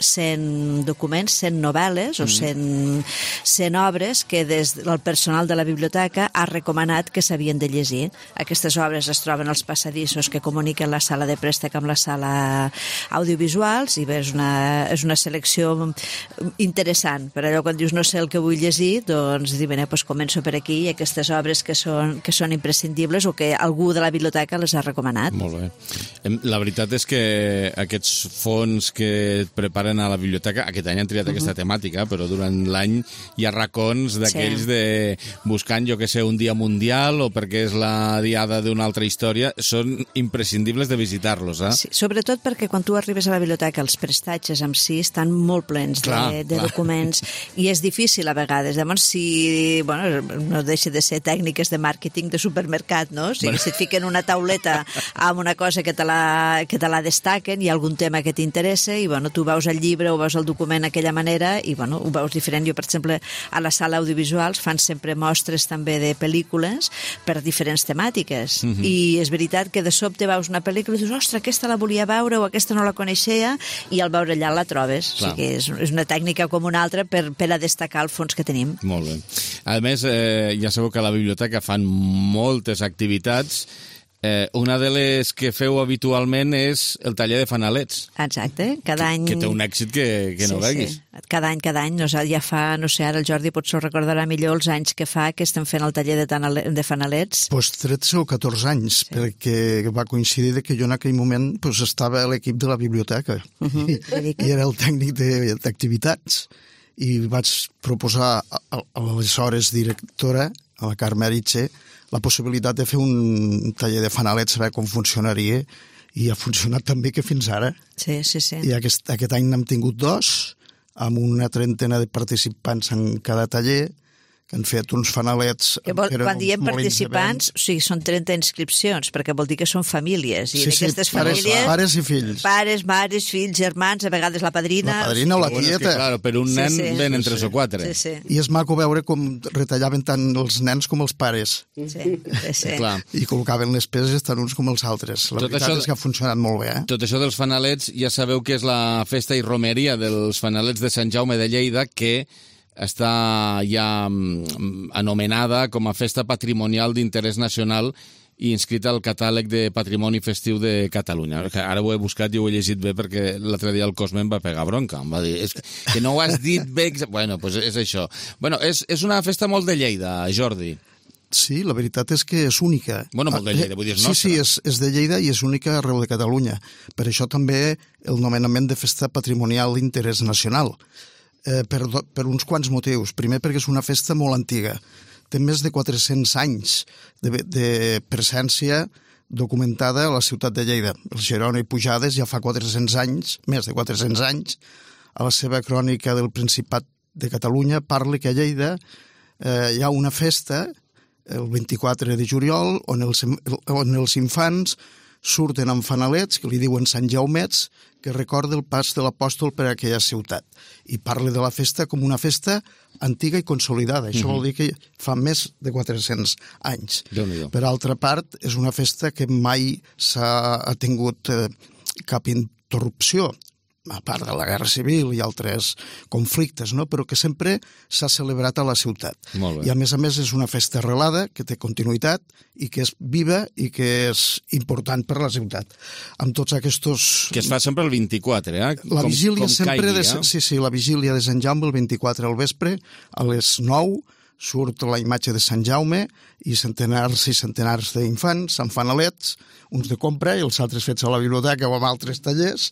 cent documents, cent novel·les o cent, cent obres que des del personal de la biblioteca ha recomanat que s'havien de llegir. Aquestes obres es troben als passadissos que comuniquen la sala de préstec amb la sala audiovisuals i bé, és una, és una selecció interessant. Per allò, quan dius no sé el que vull llegir, doncs dic, bé, doncs començo per aquí i aquestes obres que són que són imprescindibles o que algú de la biblioteca les ha recomanat. Molt bé. La veritat és que aquests fons que et preparen a la biblioteca, aquest any han triat uh-huh. aquesta temàtica, però durant l'any hi ha racons d'aquells sí. de buscant, jo que sé, un dia mundial o perquè és la diada d'una altra història, són imprescindibles de visitar-los, eh? Sí, sobretot perquè quan tu arribes a la biblioteca els prestatges en si estan molt plens clar, de, de clar. documents i és difícil a vegades. Llavors, si bueno, no deixa de ser tècniques de màrqueting de supermercat, no? O sigui, bueno. si et fiquen una tauleta amb una cosa que te la, que te la destaquen, hi ha algun tema que t'interessa i, bueno, tu veus el llibre o veus el document d'aquella manera i, bueno, ho veus diferent. Jo, per exemple, a la sala audiovisuals fan sempre mostres també de pel·lícules per diferents temàtiques. Uh-huh. I és veritat que de sobte veus una pel·lícula i dius, ostres, aquesta la volia veure o aquesta no la coneixia i al veure allà la trobes. Clar. O sigui, és, és una tècnica com una altra per, per a destacar el fons que tenim. Molt bé. A més, eh, ja sabeu que a la biblioteca fan moltes activitats. Eh, una de les que feu habitualment és el taller de fanalets. Exacte. Cada any... Que, que té un èxit que, que sí, no veguis. Sí. Cada any, cada any. Ja fa, no sé, ara el Jordi potser recordarà millor els anys que fa que estem fent el taller de, tanale... de fanalets. Pues tretze o catorze anys, sí. perquè va coincidir que jo en aquell moment pues, estava a l'equip de la biblioteca. Uh-huh. I, I era el tècnic d'activitats. I vaig proposar a, a l'aleshores directora, a la Carme Aritxe, la possibilitat de fer un taller de fanalets, saber com funcionaria, i ha funcionat també que fins ara. Sí, sí, sí. I aquest, aquest any n'hem tingut dos, amb una trentena de participants en cada taller, que han fet uns fanalets... Que vol, quan diem participants, o sigui, són trenta inscripcions, perquè vol dir que són famílies. I sí, sí, d'aquestes pares, famílies... Pares i fills. Pares, mares, fills, germans, a vegades la padrina... La padrina o la bueno, tieta. És que, clar, per un nen sí, sí. venen sí, tres sí. o quatre. Sí, sí. I és maco veure com retallaven tant els nens com els pares. Sí, sí, sí. Clar. I col·locaven les peses tant uns com els altres. La tot veritat això, és que ha funcionat molt bé. Eh? Tot això dels fanalets, ja sabeu que és la festa i romeria dels fanalets de Sant Jaume de Lleida, que està ja anomenada com a festa patrimonial d'interès nacional i inscrita al catàleg de Patrimoni Festiu de Catalunya. Ara ho he buscat i ho he llegit bé perquè l'altre dia el Cosme em va pegar bronca. Em va dir, és que no ho has dit bé... Bueno, doncs és això. Bueno, és, és una festa molt de Lleida, Jordi. Sí, la veritat és que és única. Bueno, molt de Lleida, vull dir, és nostra. Sí, sí, és, és de Lleida i és única arreu de Catalunya. Per això també el nomenament de festa patrimonial d'interès nacional. Eh, per, per uns quants motius. Primer, perquè és una festa molt antiga. Té més de quatre-cents anys de, de presència documentada a la ciutat de Lleida. El Gerona i Pujades ja fa quatre-cents anys, més de quatre-cents anys, a la seva crònica del Principat de Catalunya parla que a Lleida eh, hi ha una festa el vint-i-quatre de juliol on els, on els infants surten amb fanalets, que li diuen Sant Jaumets, que recorda el pas de l'apòstol per a aquella ciutat. I parla de la festa com una festa antiga i consolidada. Això Mhm. vol dir que fa més de quatre-cents anys. Déu-n'hi-do. Per altra part, és una festa que mai s'ha ha tingut eh, cap interrupció, a part de la Guerra Civil i altres conflictes, no? Però que sempre s'ha celebrat a la ciutat. Molt bé. I a més a més és una festa arrelada, que té continuïtat i que és viva i que és important per la ciutat. Amb tots aquests... Que es fa sempre el vint-i-quatre, eh? La com, vigília com sempre... caigui, de... eh? Sí, sí, la vigília de Sant Jaume el vint-i-quatre al vespre, a les nou, surt la imatge de Sant Jaume i centenars i centenars d'infants amb fanalets, uns de compra i els altres fets a la biblioteca o amb altres tallers,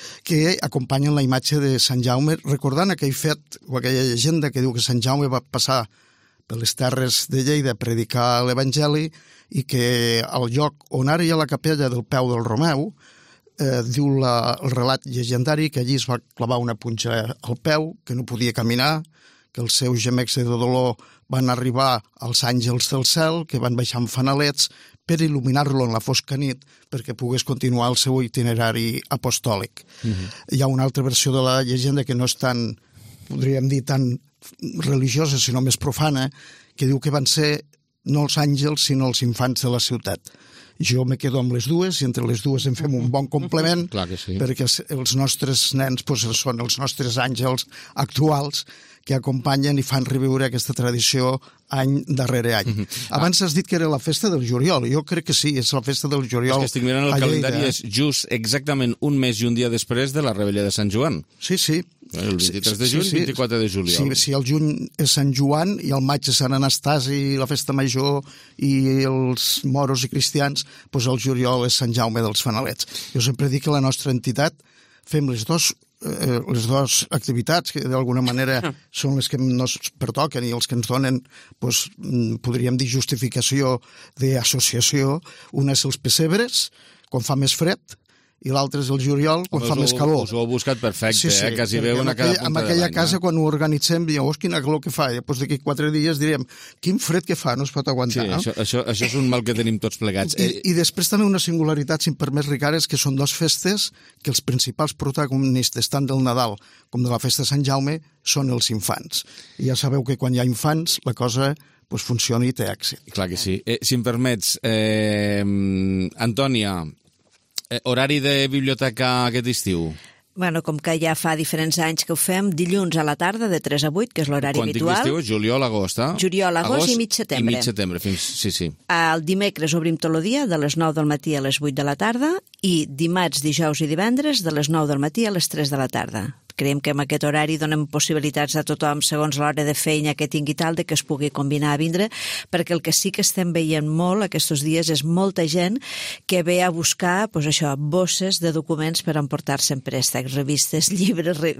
que acompanyen la imatge de Sant Jaume, recordant aquell fet o aquella llegenda que diu que Sant Jaume va passar per les terres de Lleida a predicar l'Evangeli i que al lloc on ara hi ha la capella del peu del Romeu, eh, diu la, el relat llegendari que allí es va clavar una punxa al peu, que no podia caminar, que els seus gemecs de dolor van arribar als àngels del cel, que van baixar amb fanalets per il·luminar-lo en la fosca nit perquè pogués continuar el seu itinerari apostòlic. Mhm. Hi ha una altra versió de la llegenda que no és tan, podríem dir, tan religiosa, sinó més profana, que diu que van ser no els àngels, sinó els infants de la ciutat. Jo me quedo amb les dues i entre les dues en fem un bon complement Clar que sí. perquè els nostres nens doncs, són els nostres àngels actuals que acompanyen i fan reviure aquesta tradició any darrere any. Mhm. Abans has dit que era la festa del juliol. Jo crec que sí, és la festa del juliol. És que estic mirant el a calendari, Lleida. és just exactament un mes i un dia després de la rebella de Sant Joan. Sí, sí. El vint-i-tres de juny, Sí, sí. vint-i-quatre de juliol. Sí, sí, el juny és Sant Joan i el maig és Sant Anastasi, la festa major i els moros i cristians, doncs el juliol és Sant Jaume dels Fanalets. Jo sempre dic que la nostra entitat fem les dues eh, les dues activitats que d'alguna manera són les que ens pertoquen i els que ens donen, doncs, podríem dir, justificació d'associació. Una és els pessebres, quan fa més fred, i l'altre és el juliol, quan Us fa ho- més calor. Us ho heu buscat perfecte, Sí, sí, eh? Quasi perquè veuen en a cada aquella, punta en de aquella l'any. casa, eh? quan ho organitzem, diem, oh, quina calor que fa, i després d'aquí quatre dies direm, quin fred que fa, no es pot Sí, aguantar. no? això, això, això és un mal que tenim tots plegats. I, Eh, I després també una singularitat, si em permets, Ricard, és que són dues festes que els principals protagonistes, tant del Nadal com de la festa de Sant Jaume, són els infants. I ja sabeu que quan hi ha infants, la cosa pues, funciona i té èxit. Clar que sí. Eh, si em permets, eh, Antònia, eh, horari de biblioteca aquest estiu? Bueno, com que ja fa diferents anys que ho fem, dilluns a la tarda de tres a vuit, que és l'horari Quan dic habitual. estiu, juliol, agost, eh? Juliol, agost i mig setembre. I mig setembre, fins... Sí, sí. El dimecres obrim tot el dia, de les nou del matí a les vuit de la tarda, i dimarts, dijous i divendres, de les nou del matí a les tres de la tarda. Creiem que amb aquest horari donem possibilitats a tothom, segons l'hora de feina que tingui tal, de que es pugui combinar a vindre, perquè el que sí que estem veient molt aquests dies és molta gent que ve a buscar, doncs això, bosses de documents per emportar-se en préstec, revistes, llibres, re...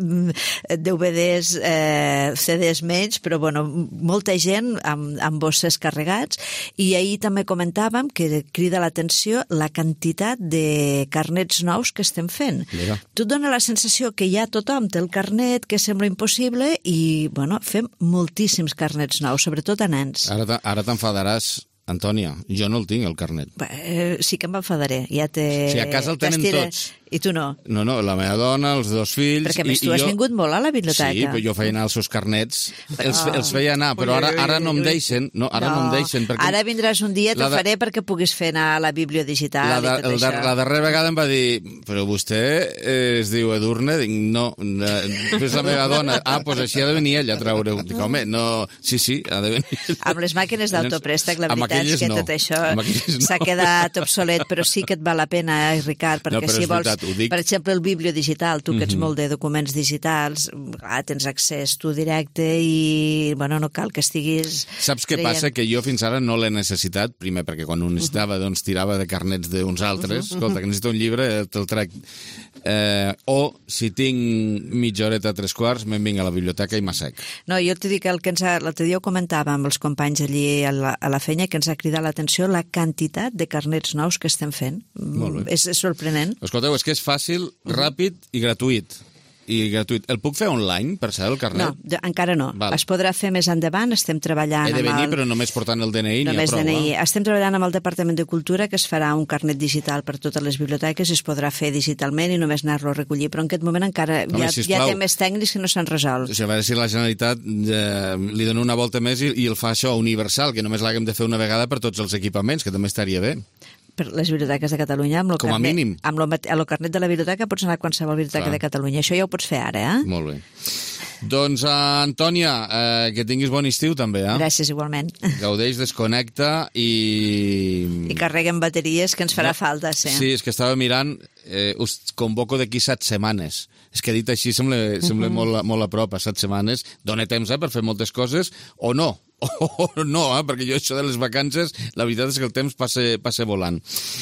D V Ds, eh, C Ds menys, però bueno, molta gent amb, amb bosses carregats, i ahir també comentàvem que crida l'atenció la quantitat de carnets nous que estem fent. Mira. Tu et dona la sensació que ja tothom té el carnet, que sembla impossible, i bueno, fem moltíssims carnets nous, sobretot a nens. Ara, te- ara t'enfadaràs, Antònia. Jo no el tinc, el carnet. Bé, eh, sí que m'enfadaré. Ja te... Si a casa el tenen t'estira- tots. I tu no. No, no, la meva dona, els dos fills... Perquè a més i, tu i has jo... vingut molt a la biblioteca. Sí, però jo feia anar els seus carnets, Però- els, els feia anar, però ara, ara no em deixen, no, ara no, em deixen, perquè... Ara vindràs un dia, La te de- faré perquè puguis fer anar a la bibliodigital La, i de, tot el de, això. la darrera vegada em va dir, però vostè eh, es diu Edurne? Dic, no, no, és la meva dona. Ah, doncs així ha de venir ella a treure-ho. Dic, home, no, sí, sí, ha de venir. Amb les màquines d'autoprèstec, la Amb veritat és aquelles que no. tot això Amb aquelles no. s'ha quedat obsolet, però sí que et val la pena, eh, Ricard, perquè No, però si és vols, veritat, ho dic. per exemple, el bibliodigital, tu que ets Mhm. molt de documents digitals, ah, tens accés tu directe i, bueno, no cal que estiguis... Saps què traient. passa? Que jo fins ara no l'he necessitat, primer perquè quan ho necessitava doncs tirava de carnets d'uns altres, Mhm, escolta, que necessito un llibre, eh, te'l trec. Eh, o si tinc mitja horeta, tres quarts, me'n vinc a la biblioteca i m'assec. No, jo t'he dit que el que ens ha, l'altre dia ho comentava amb els companys allí a la, a la feina, que ens ha cridat l'atenció la quantitat de carnets nous que estem fent. Molt bé. És, és sorprenent. Escolteu, és que és fàcil, ràpid i gratuït. i gratuït. El puc fer online, per ser el carnet? No, de, encara no. Val. Es podrà fer més endavant, estem treballant He de venir, amb el... però només portant el D N I n'hi ha Només prou. D N I. Eh? Estem treballant amb el Departament de Cultura, que es farà un carnet digital per totes les biblioteques i es podrà fer digitalment i només anar-lo a recollir, però en aquest moment encara Home, hi ha, sisplau. hi ha temes tècnics que no s'han resolt. O sigui, a veure si la Generalitat eh, li dona una volta més i, i el fa això universal, que només l'haguem de fer una vegada per tots els equipaments, que també estaria bé. Per les biblioteques de Catalunya, amb el Com a carnet, mínim. amb lo, el carnet de la biblioteca pots anar a qualsevol biblioteca Clar. de Catalunya. Això ja ho pots fer ara, eh? Molt bé. Doncs, uh, Antònia, uh, que tinguis bon estiu també, eh? Gràcies, igualment. Gaudeix, desconnecta i... I carreguen bateries, que ens farà No. falta, sí. Sí, és que estava mirant, eh, us convoco d'aquí set setmanes. És que dit així sembla, sembla Mhm. molt, molt a prop, a set setmanes. Dóna temps eh, per fer moltes coses, o no. O no, eh, perquè jo això de les vacances, la veritat és que el temps passa, passa volant.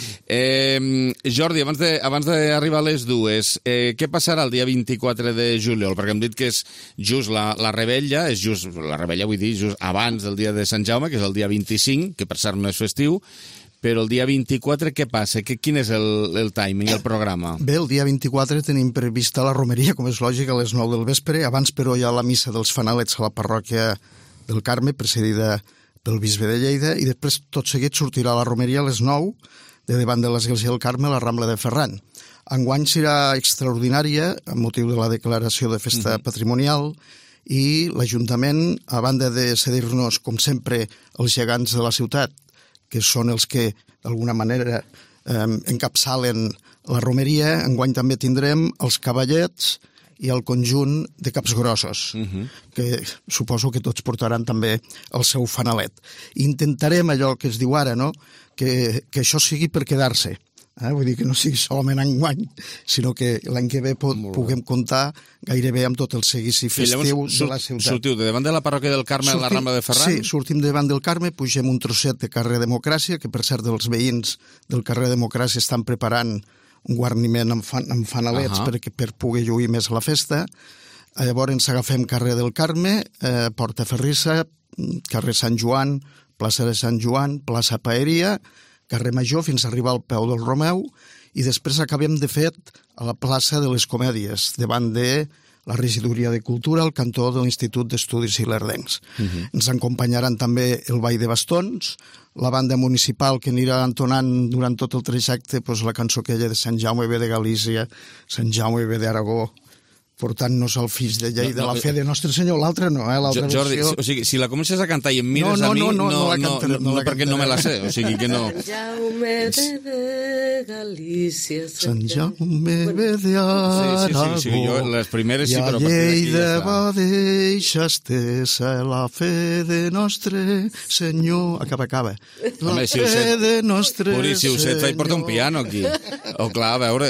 Eh, Jordi, abans de, abans d'arribar a les dues, eh, què passarà el dia vint-i-quatre de juliol? Perquè hem dit que és just la, la rebella, és just, la rebella vull dir, just abans del dia de Sant Jaume, que és el dia vint-i-cinc, que per cert no és festiu, però el dia vint-i-quatre què passa? Que, quin és el, el timing, el programa? Bé, el dia vint-i-quatre tenim prevista la romeria, com és lògic, a les nou del vespre. Abans, però, hi ha la missa dels fanalets a la parròquia del Carme, precedida pel bisbe de Lleida, i després, tot seguit, sortirà la romeria a les nou, de davant de l'església del Carme, a la Rambla de Ferran. Enguany serà extraordinària, amb motiu de la declaració de festa uh-huh. patrimonial, i l'Ajuntament, a banda de cedir-nos, com sempre, els gegants de la ciutat, que són els que, d'alguna manera, eh, encapçalen la romeria, enguany també tindrem els cavallets i el conjunt de caps grossos, uh-huh. que suposo que tots portaran també el seu fanalet. Intentarem allò que es diu ara, no? que, que això sigui per quedar-se. Eh? Vull dir que no sigui solament enguany, sinó que l'any que ve po- puguem comptar gairebé amb tot el seguici festiu llavors, de la ciutat. Sortiu de davant de la parròquia del Carme a la Rambla de Ferran? Sí, sortim davant del Carme, pugem un trosset de carrer Democràcia, que per cert els veïns del carrer Democràcia estan preparant un guarniment amb, fan, amb fanalets Ahà. perquè, per poder lluir més la festa. Eh, Llavors agafem carrer del Carme, eh, Porta Ferrissa, carrer Sant Joan, plaça de Sant Joan, plaça Paeria, carrer Major, fins a arribar al peu del Romeu, i després acabem, de fet, a la plaça de les Comèdies, davant de la regidoria de Cultura, al cantó de l'Institut d'Estudis Ilerdencs. Uh-huh. Ens acompanyaran també el Ball de Bastons, la banda municipal que anirà entonant durant tot el trajecte pues, la cançó aquella de Sant Jaume ve de Galícia, Sant Jaume ve d'Aragó, portant-nos al fills de Lleida, No, no, la fe de Nostre Senyor, l'altra no, eh, l'altra Jordi, versió... o sigui, si la comences a cantar i em mires No, no, a mi, no, no, no, no la no, cantaré, no, no la perquè no me la sé, o sigui que no... Sant Jaume de Galícia, Sant Jaume ve d'Aragó, Sí, sí, sí, sí, jo les primeres sí, i a però a partir d'aquí Lleida ja està. va deixar estesa la fe de Nostre Senyor... Acaba, acaba. La Home, si ho fe sé, de Nostre Puri, si ho sé, et faig portar un piano aquí. O clar, a veure...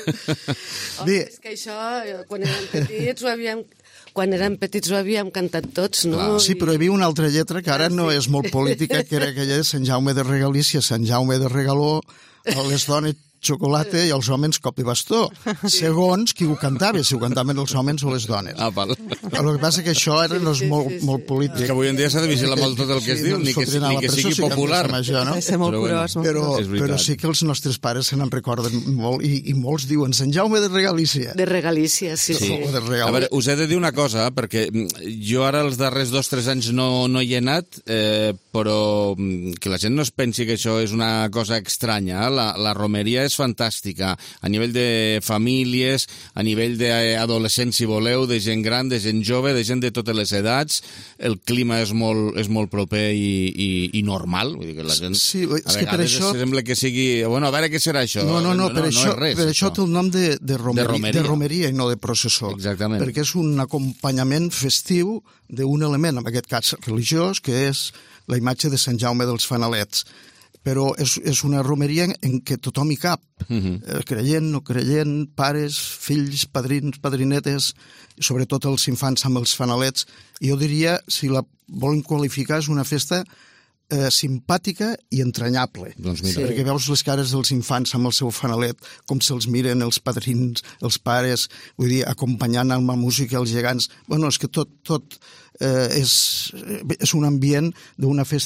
Bé. És que això, eh, quan érem petits, ho havíem, quan érem petits ho havíem cantat tots, no? Sí, però hi havia una altra lletra que ara no és molt política, que era aquella de Sant Jaume de Regalícia, Sant Jaume de Regaló, a les dones xocolata i els homes cop i bastó. Segons qui ho cantava, si ho cantaven els homes o les dones. Ah, val. El que passa que això ara no és molt, molt polític. És que avui en dia s'ha de vigilar molt tot el que es diu, ni que, ni que sigui popular. Això, no? molt però, curós, molt però, És veritat. però sí que els nostres pares se n'en recorden molt i, i molts diuen Sant Jaume de Regalícia. De Regalícia, sí, sí. O de A Regaló. veure, us he de dir una cosa, perquè jo ara els darrers dos o tres anys no, no hi he anat, eh, però que la gent no es pensi que això és una cosa estranya. Eh? La, la romeria és fantàstica, a nivell de famílies, a nivell d'adolescents, si voleu, de gent gran, de gent jove, de gent de totes les edats. El clima és molt, és molt proper i, i, i normal. Vull dir que la gent, Sí, a és que per vegades això... sembla que sigui... Bueno, a veure què serà això. No, no, no, per, no, això, no és res, per això té el nom de, de, romeria, De romeria. de romeria i no de processó. Exactament. Perquè és un acompanyament festiu d'un element, en aquest cas religiós, que és la imatge de Sant Jaume dels Fanalets. Però és, és una romeria en què tothom hi cap, Uh-huh. eh, creient, no creient, pares, fills, padrins, padrinetes, sobretot els infants amb els fanalets. I jo diria, si la volen qualificar, és una festa eh, simpàtica i entranyable. Doncs mira. Sí. Perquè veus les cares dels infants amb el seu fanalet, com se'ls miren els padrins, els pares, vull dir, acompanyant amb la música els gegants. Bueno, és que tot, tot eh, és, és un ambient d'una festa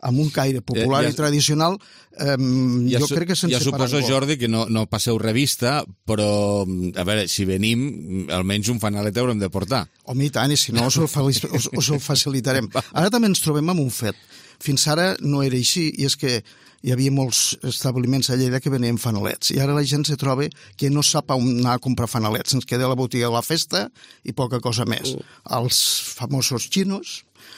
amb un caire popular ja, ja, i tradicional, eh, ja jo crec que sense ja suposo, parangó. Jordi, que no, no passeu revista, però, a veure, si venim, almenys un fanalet haurem de portar. Home, i tant, i si no, us el, us, us el facilitarem. Ara també ens trobem amb un fet. Fins ara no era així, i és que hi havia molts establiments a Lleida que venien fanalets, i ara la gent se troba que no sap on anar a comprar fanalets. Ens queda la botiga de la festa i poca cosa més. Els famosos xinos,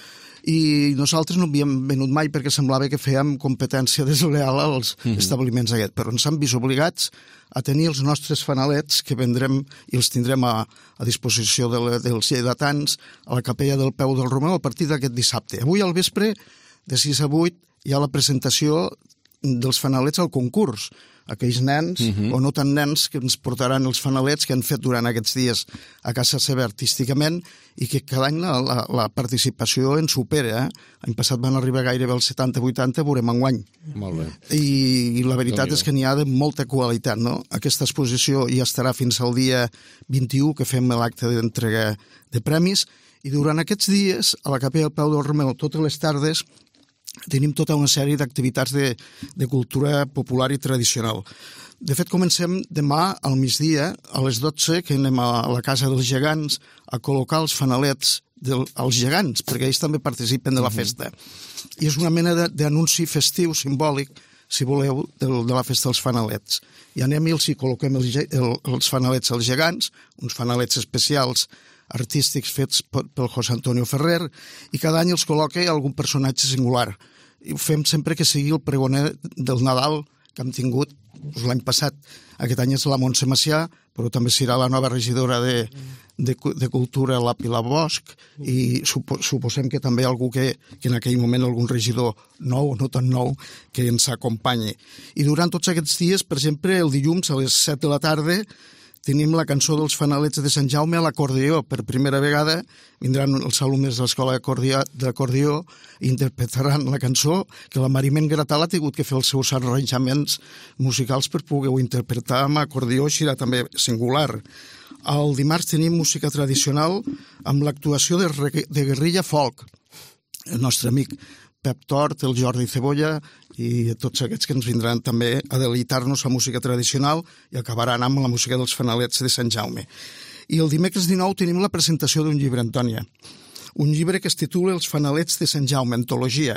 i nosaltres no havíem venut mai perquè semblava que fèiem competència desleal als mm-hmm. establiments aquests, però ens han vist obligats a tenir els nostres fanalets que vendrem i els tindrem a, a disposició de la, dels lleidatans a la capella del Peu del Romeu a partir d'aquest dissabte. Avui al vespre, de sis a vuit, hi ha la presentació dels fanalets al concurs. Aquells nens, uh-huh. o no tan nens, que ens portaran els fanalets que han fet durant aquests dies a casa seva artísticament i que cada any la, la, la participació en supera. Eh? L'any passat van arribar gairebé als setanta vuitanta, veurem enguany. Molt bé. I, i la veritat és que n'hi ha de molta qualitat, no? Aquesta exposició ja estarà fins al dia vint-i-u, que fem l'acte d'entrega de premis, i durant aquests dies, a la capella del Peu del Romeu, totes les tardes, tenim tota una sèrie d'activitats de, de cultura popular i tradicional. De fet, comencem demà al migdia, a les dotze, que anem a la Casa dels Gegants a col·locar els fanalets del, als gegants, perquè ells també participen de la festa. I és una mena d'anunci festiu, simbòlic, si voleu, de, de la festa dels fanalets. I anem i els hi col·loquem els, el, els fanalets als gegants, uns fanalets especials artístics fets pel José Antonio Ferrer, i cada any els col·loca algun personatge singular. I ho fem sempre que sigui el pregoner del Nadal que hem tingut l'any passat. Aquest any és la Montse Macià, però també serà la nova regidora de, de, de Cultura, la Pilar Bosch, i supo, suposem que també algú que, que en aquell moment algun regidor nou o no tan nou que ens acompanyi. I durant tots aquests dies, per exemple, el dilluns a les set de la tarda, tenim la cançó dels fanalets de Sant Jaume a l'acordió. Per primera vegada vindran els alumnes de l'escola d'acordió i interpretaran la cançó que la Mariment Gratal ha tingut que fer els seus arranjaments musicals per poder-ho interpretar amb acordió, així era també singular. El dimarts tenim música tradicional amb l'actuació de, de Guerrilla Folk. El nostre amic Pep Tort, el Jordi Cebolla i tots aquests que ens vindran també a deleitar-nos a música tradicional i acabaran amb la música dels fanalets de Sant Jaume. I el dimecres dinou tenim la presentació d'un llibre, Antònia. Un llibre que es titula Els fanalets de Sant Jaume, antologia,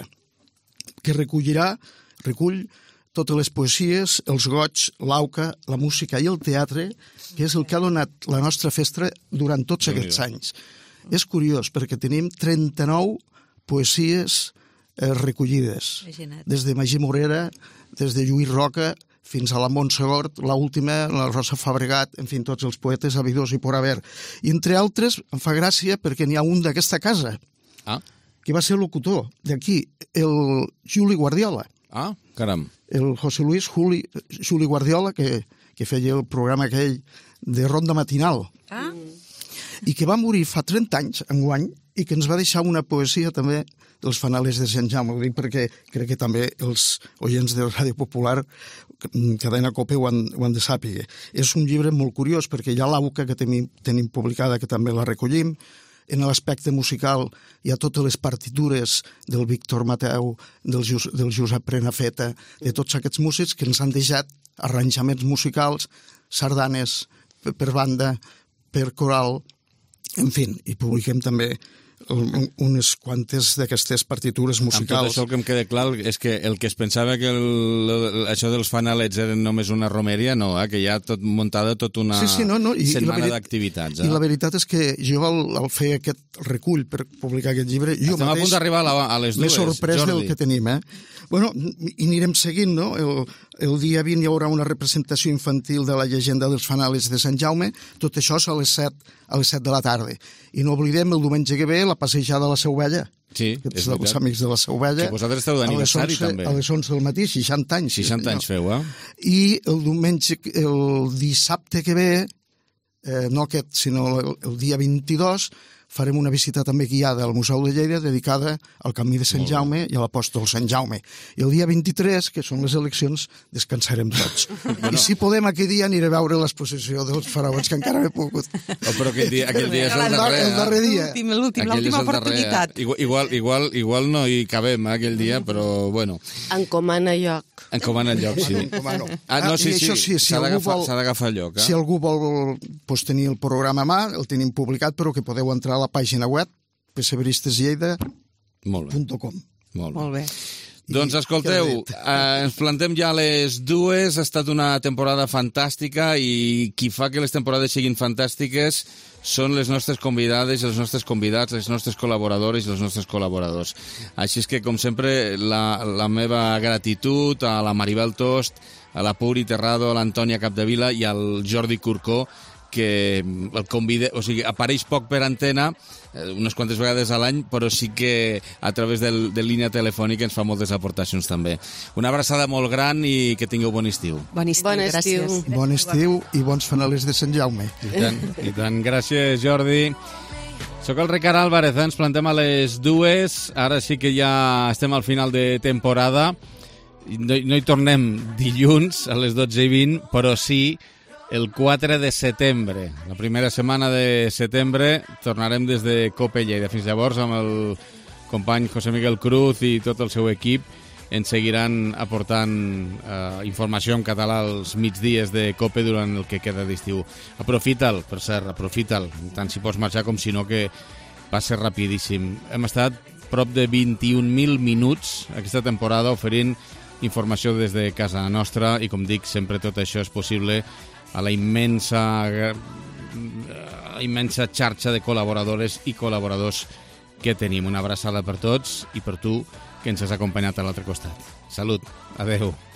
que recollirà, recull totes les poesies, els goigs, l'auca, la música i el teatre, que és el que ha donat la nostra festa durant tots aquests anys. És curiós perquè tenim trenta-nou poesies Eh, recollides, des de Magí Morera, des de Lluís Roca, fins a la Montse Gort, l'última, la Rosa Fabregat, en fi, tots els poetes habidos i por haver. I entre altres, em fa gràcia perquè n'hi ha un d'aquesta casa, ah. que va ser locutor d'aquí, el Juli Guardiola. Ah, caram. El José Luis Juli, Juli Guardiola, que, que feia el programa aquell de Ronda Matinal. Ah. I que va morir fa trenta anys, enguany, i que ens va deixar una poesia també dels fanalets de Sant Jaume. Ho dic perquè crec que també els oients de Ràdio Popular, Cadena Cope, ho han, ho han de sàpiga. És un llibre molt curiós perquè hi ha l'auca que tenim, tenim publicada, que també la recollim. En l'aspecte musical hi ha totes les partitures del Víctor Mateu, del, Jus, del Josep Prenafeta, de tots aquests músics que ens han deixat arranjaments musicals, sardanes per banda, per coral, en fi, i publiquem també unes quantes d'aquestes partitures musicals. Amb tot això el que em queda clar és que el que es pensava que el, això dels fanalets eren només una romeria, no, eh? Que hi ha tot muntada tota una sí, sí, no, no. I, setmana d'activitats. Eh? I la veritat és que jo al, al fer aquest recull per publicar aquest llibre, jo Estem mateix a punt d'arribar a, a les dues, m'he sorprès Jordi. del que tenim. Eh? Bueno, i anirem seguint, no? El, el dia vint hi haurà una representació infantil de la llegenda dels fanalets de Sant Jaume, tot això és a les set, a les set de la tarda. I no oblidem el diumenge que ve la passejada de la Seu Vella. Sí, que és els amics de la Seu Vella. Que vosaltres esteu d'aniversari, també. A les onze del matí, seixanta anys. seixanta anys feu, eh? I el diumenge, el dissabte que ve, eh, no aquest, sinó el, el dia vint-i-dos, farem una visita també guiada al Museu de Lleida dedicada al Camí de Sant Jaume i a l'Apòstol Sant Jaume. I el dia vint-i-tres, que són les eleccions, descansarem tots. Bueno. I si podem, aquell dia aniré a veure l'exposició dels faraons, que encara no he pogut. Oh, però aquell dia, aquell dia és el darrer. El darrer dia. L'última oportunitat. Igual, igual, igual, igual no hi cabem, eh, aquell dia, però bueno. Encomana lloc. Encomana lloc, sí. Encomano. Ah, no, sí, sí, sí, s'ha d'agafar lloc. Eh? Si algú vol pues, tenir el programa a mà, el tenim publicat, però que podeu entrar a la pàgina web pessebristeslleida punt com. Molt bé. Molt bé. Doncs escolteu, eh, ens plantem ja a les dues, ha estat una temporada fantàstica i qui fa que les temporades siguin fantàstiques són les nostres convidades, els nostres convidats, les nostres col·laboradores i els nostres col·laboradors. Així és que, com sempre, la, la meva gratitud a la Maribel Tost, a la Puri Terrado, a l'Antònia Capdevila i al Jordi Corcó, que el convida, o sigui, apareix poc per antena, eh, unes quantes vegades a l'any, però sí que a través del, de línia telefònica ens fa moltes aportacions també. Una abraçada molt gran i que tingueu bon estiu. Bon estiu, bon estiu. gràcies. Bon estiu i bons fanalers de Sant Jaume. I tant, i tant. Gràcies, Jordi. Soc el Ricard Álvarez, eh? Ens plantem a les dues. Ara sí que ja estem al final de temporada. No, no hi tornem dilluns a les dotze i vint, però sí el quatre de setembre, la primera setmana de setembre, tornarem des de Cope Lleida. Fins llavors, amb el company José Miguel Cruz i tot el seu equip, ens seguiran aportant eh, informació en català als migdies de Cope durant el que queda d'estiu. Aprofita'l, per cert, aprofita'l, tant si pots marxar com si no, que va ser rapidíssim. Hem estat prop de vint-i-un mil minuts aquesta temporada oferint informació des de casa nostra i, com dic, sempre tot això és possible a la immensa, immensa xarxa de col·laboradores i col·laboradors que tenim. Una abraçada per tots i per tu que ens has acompanyat a l'altre costat. Salut, adeu.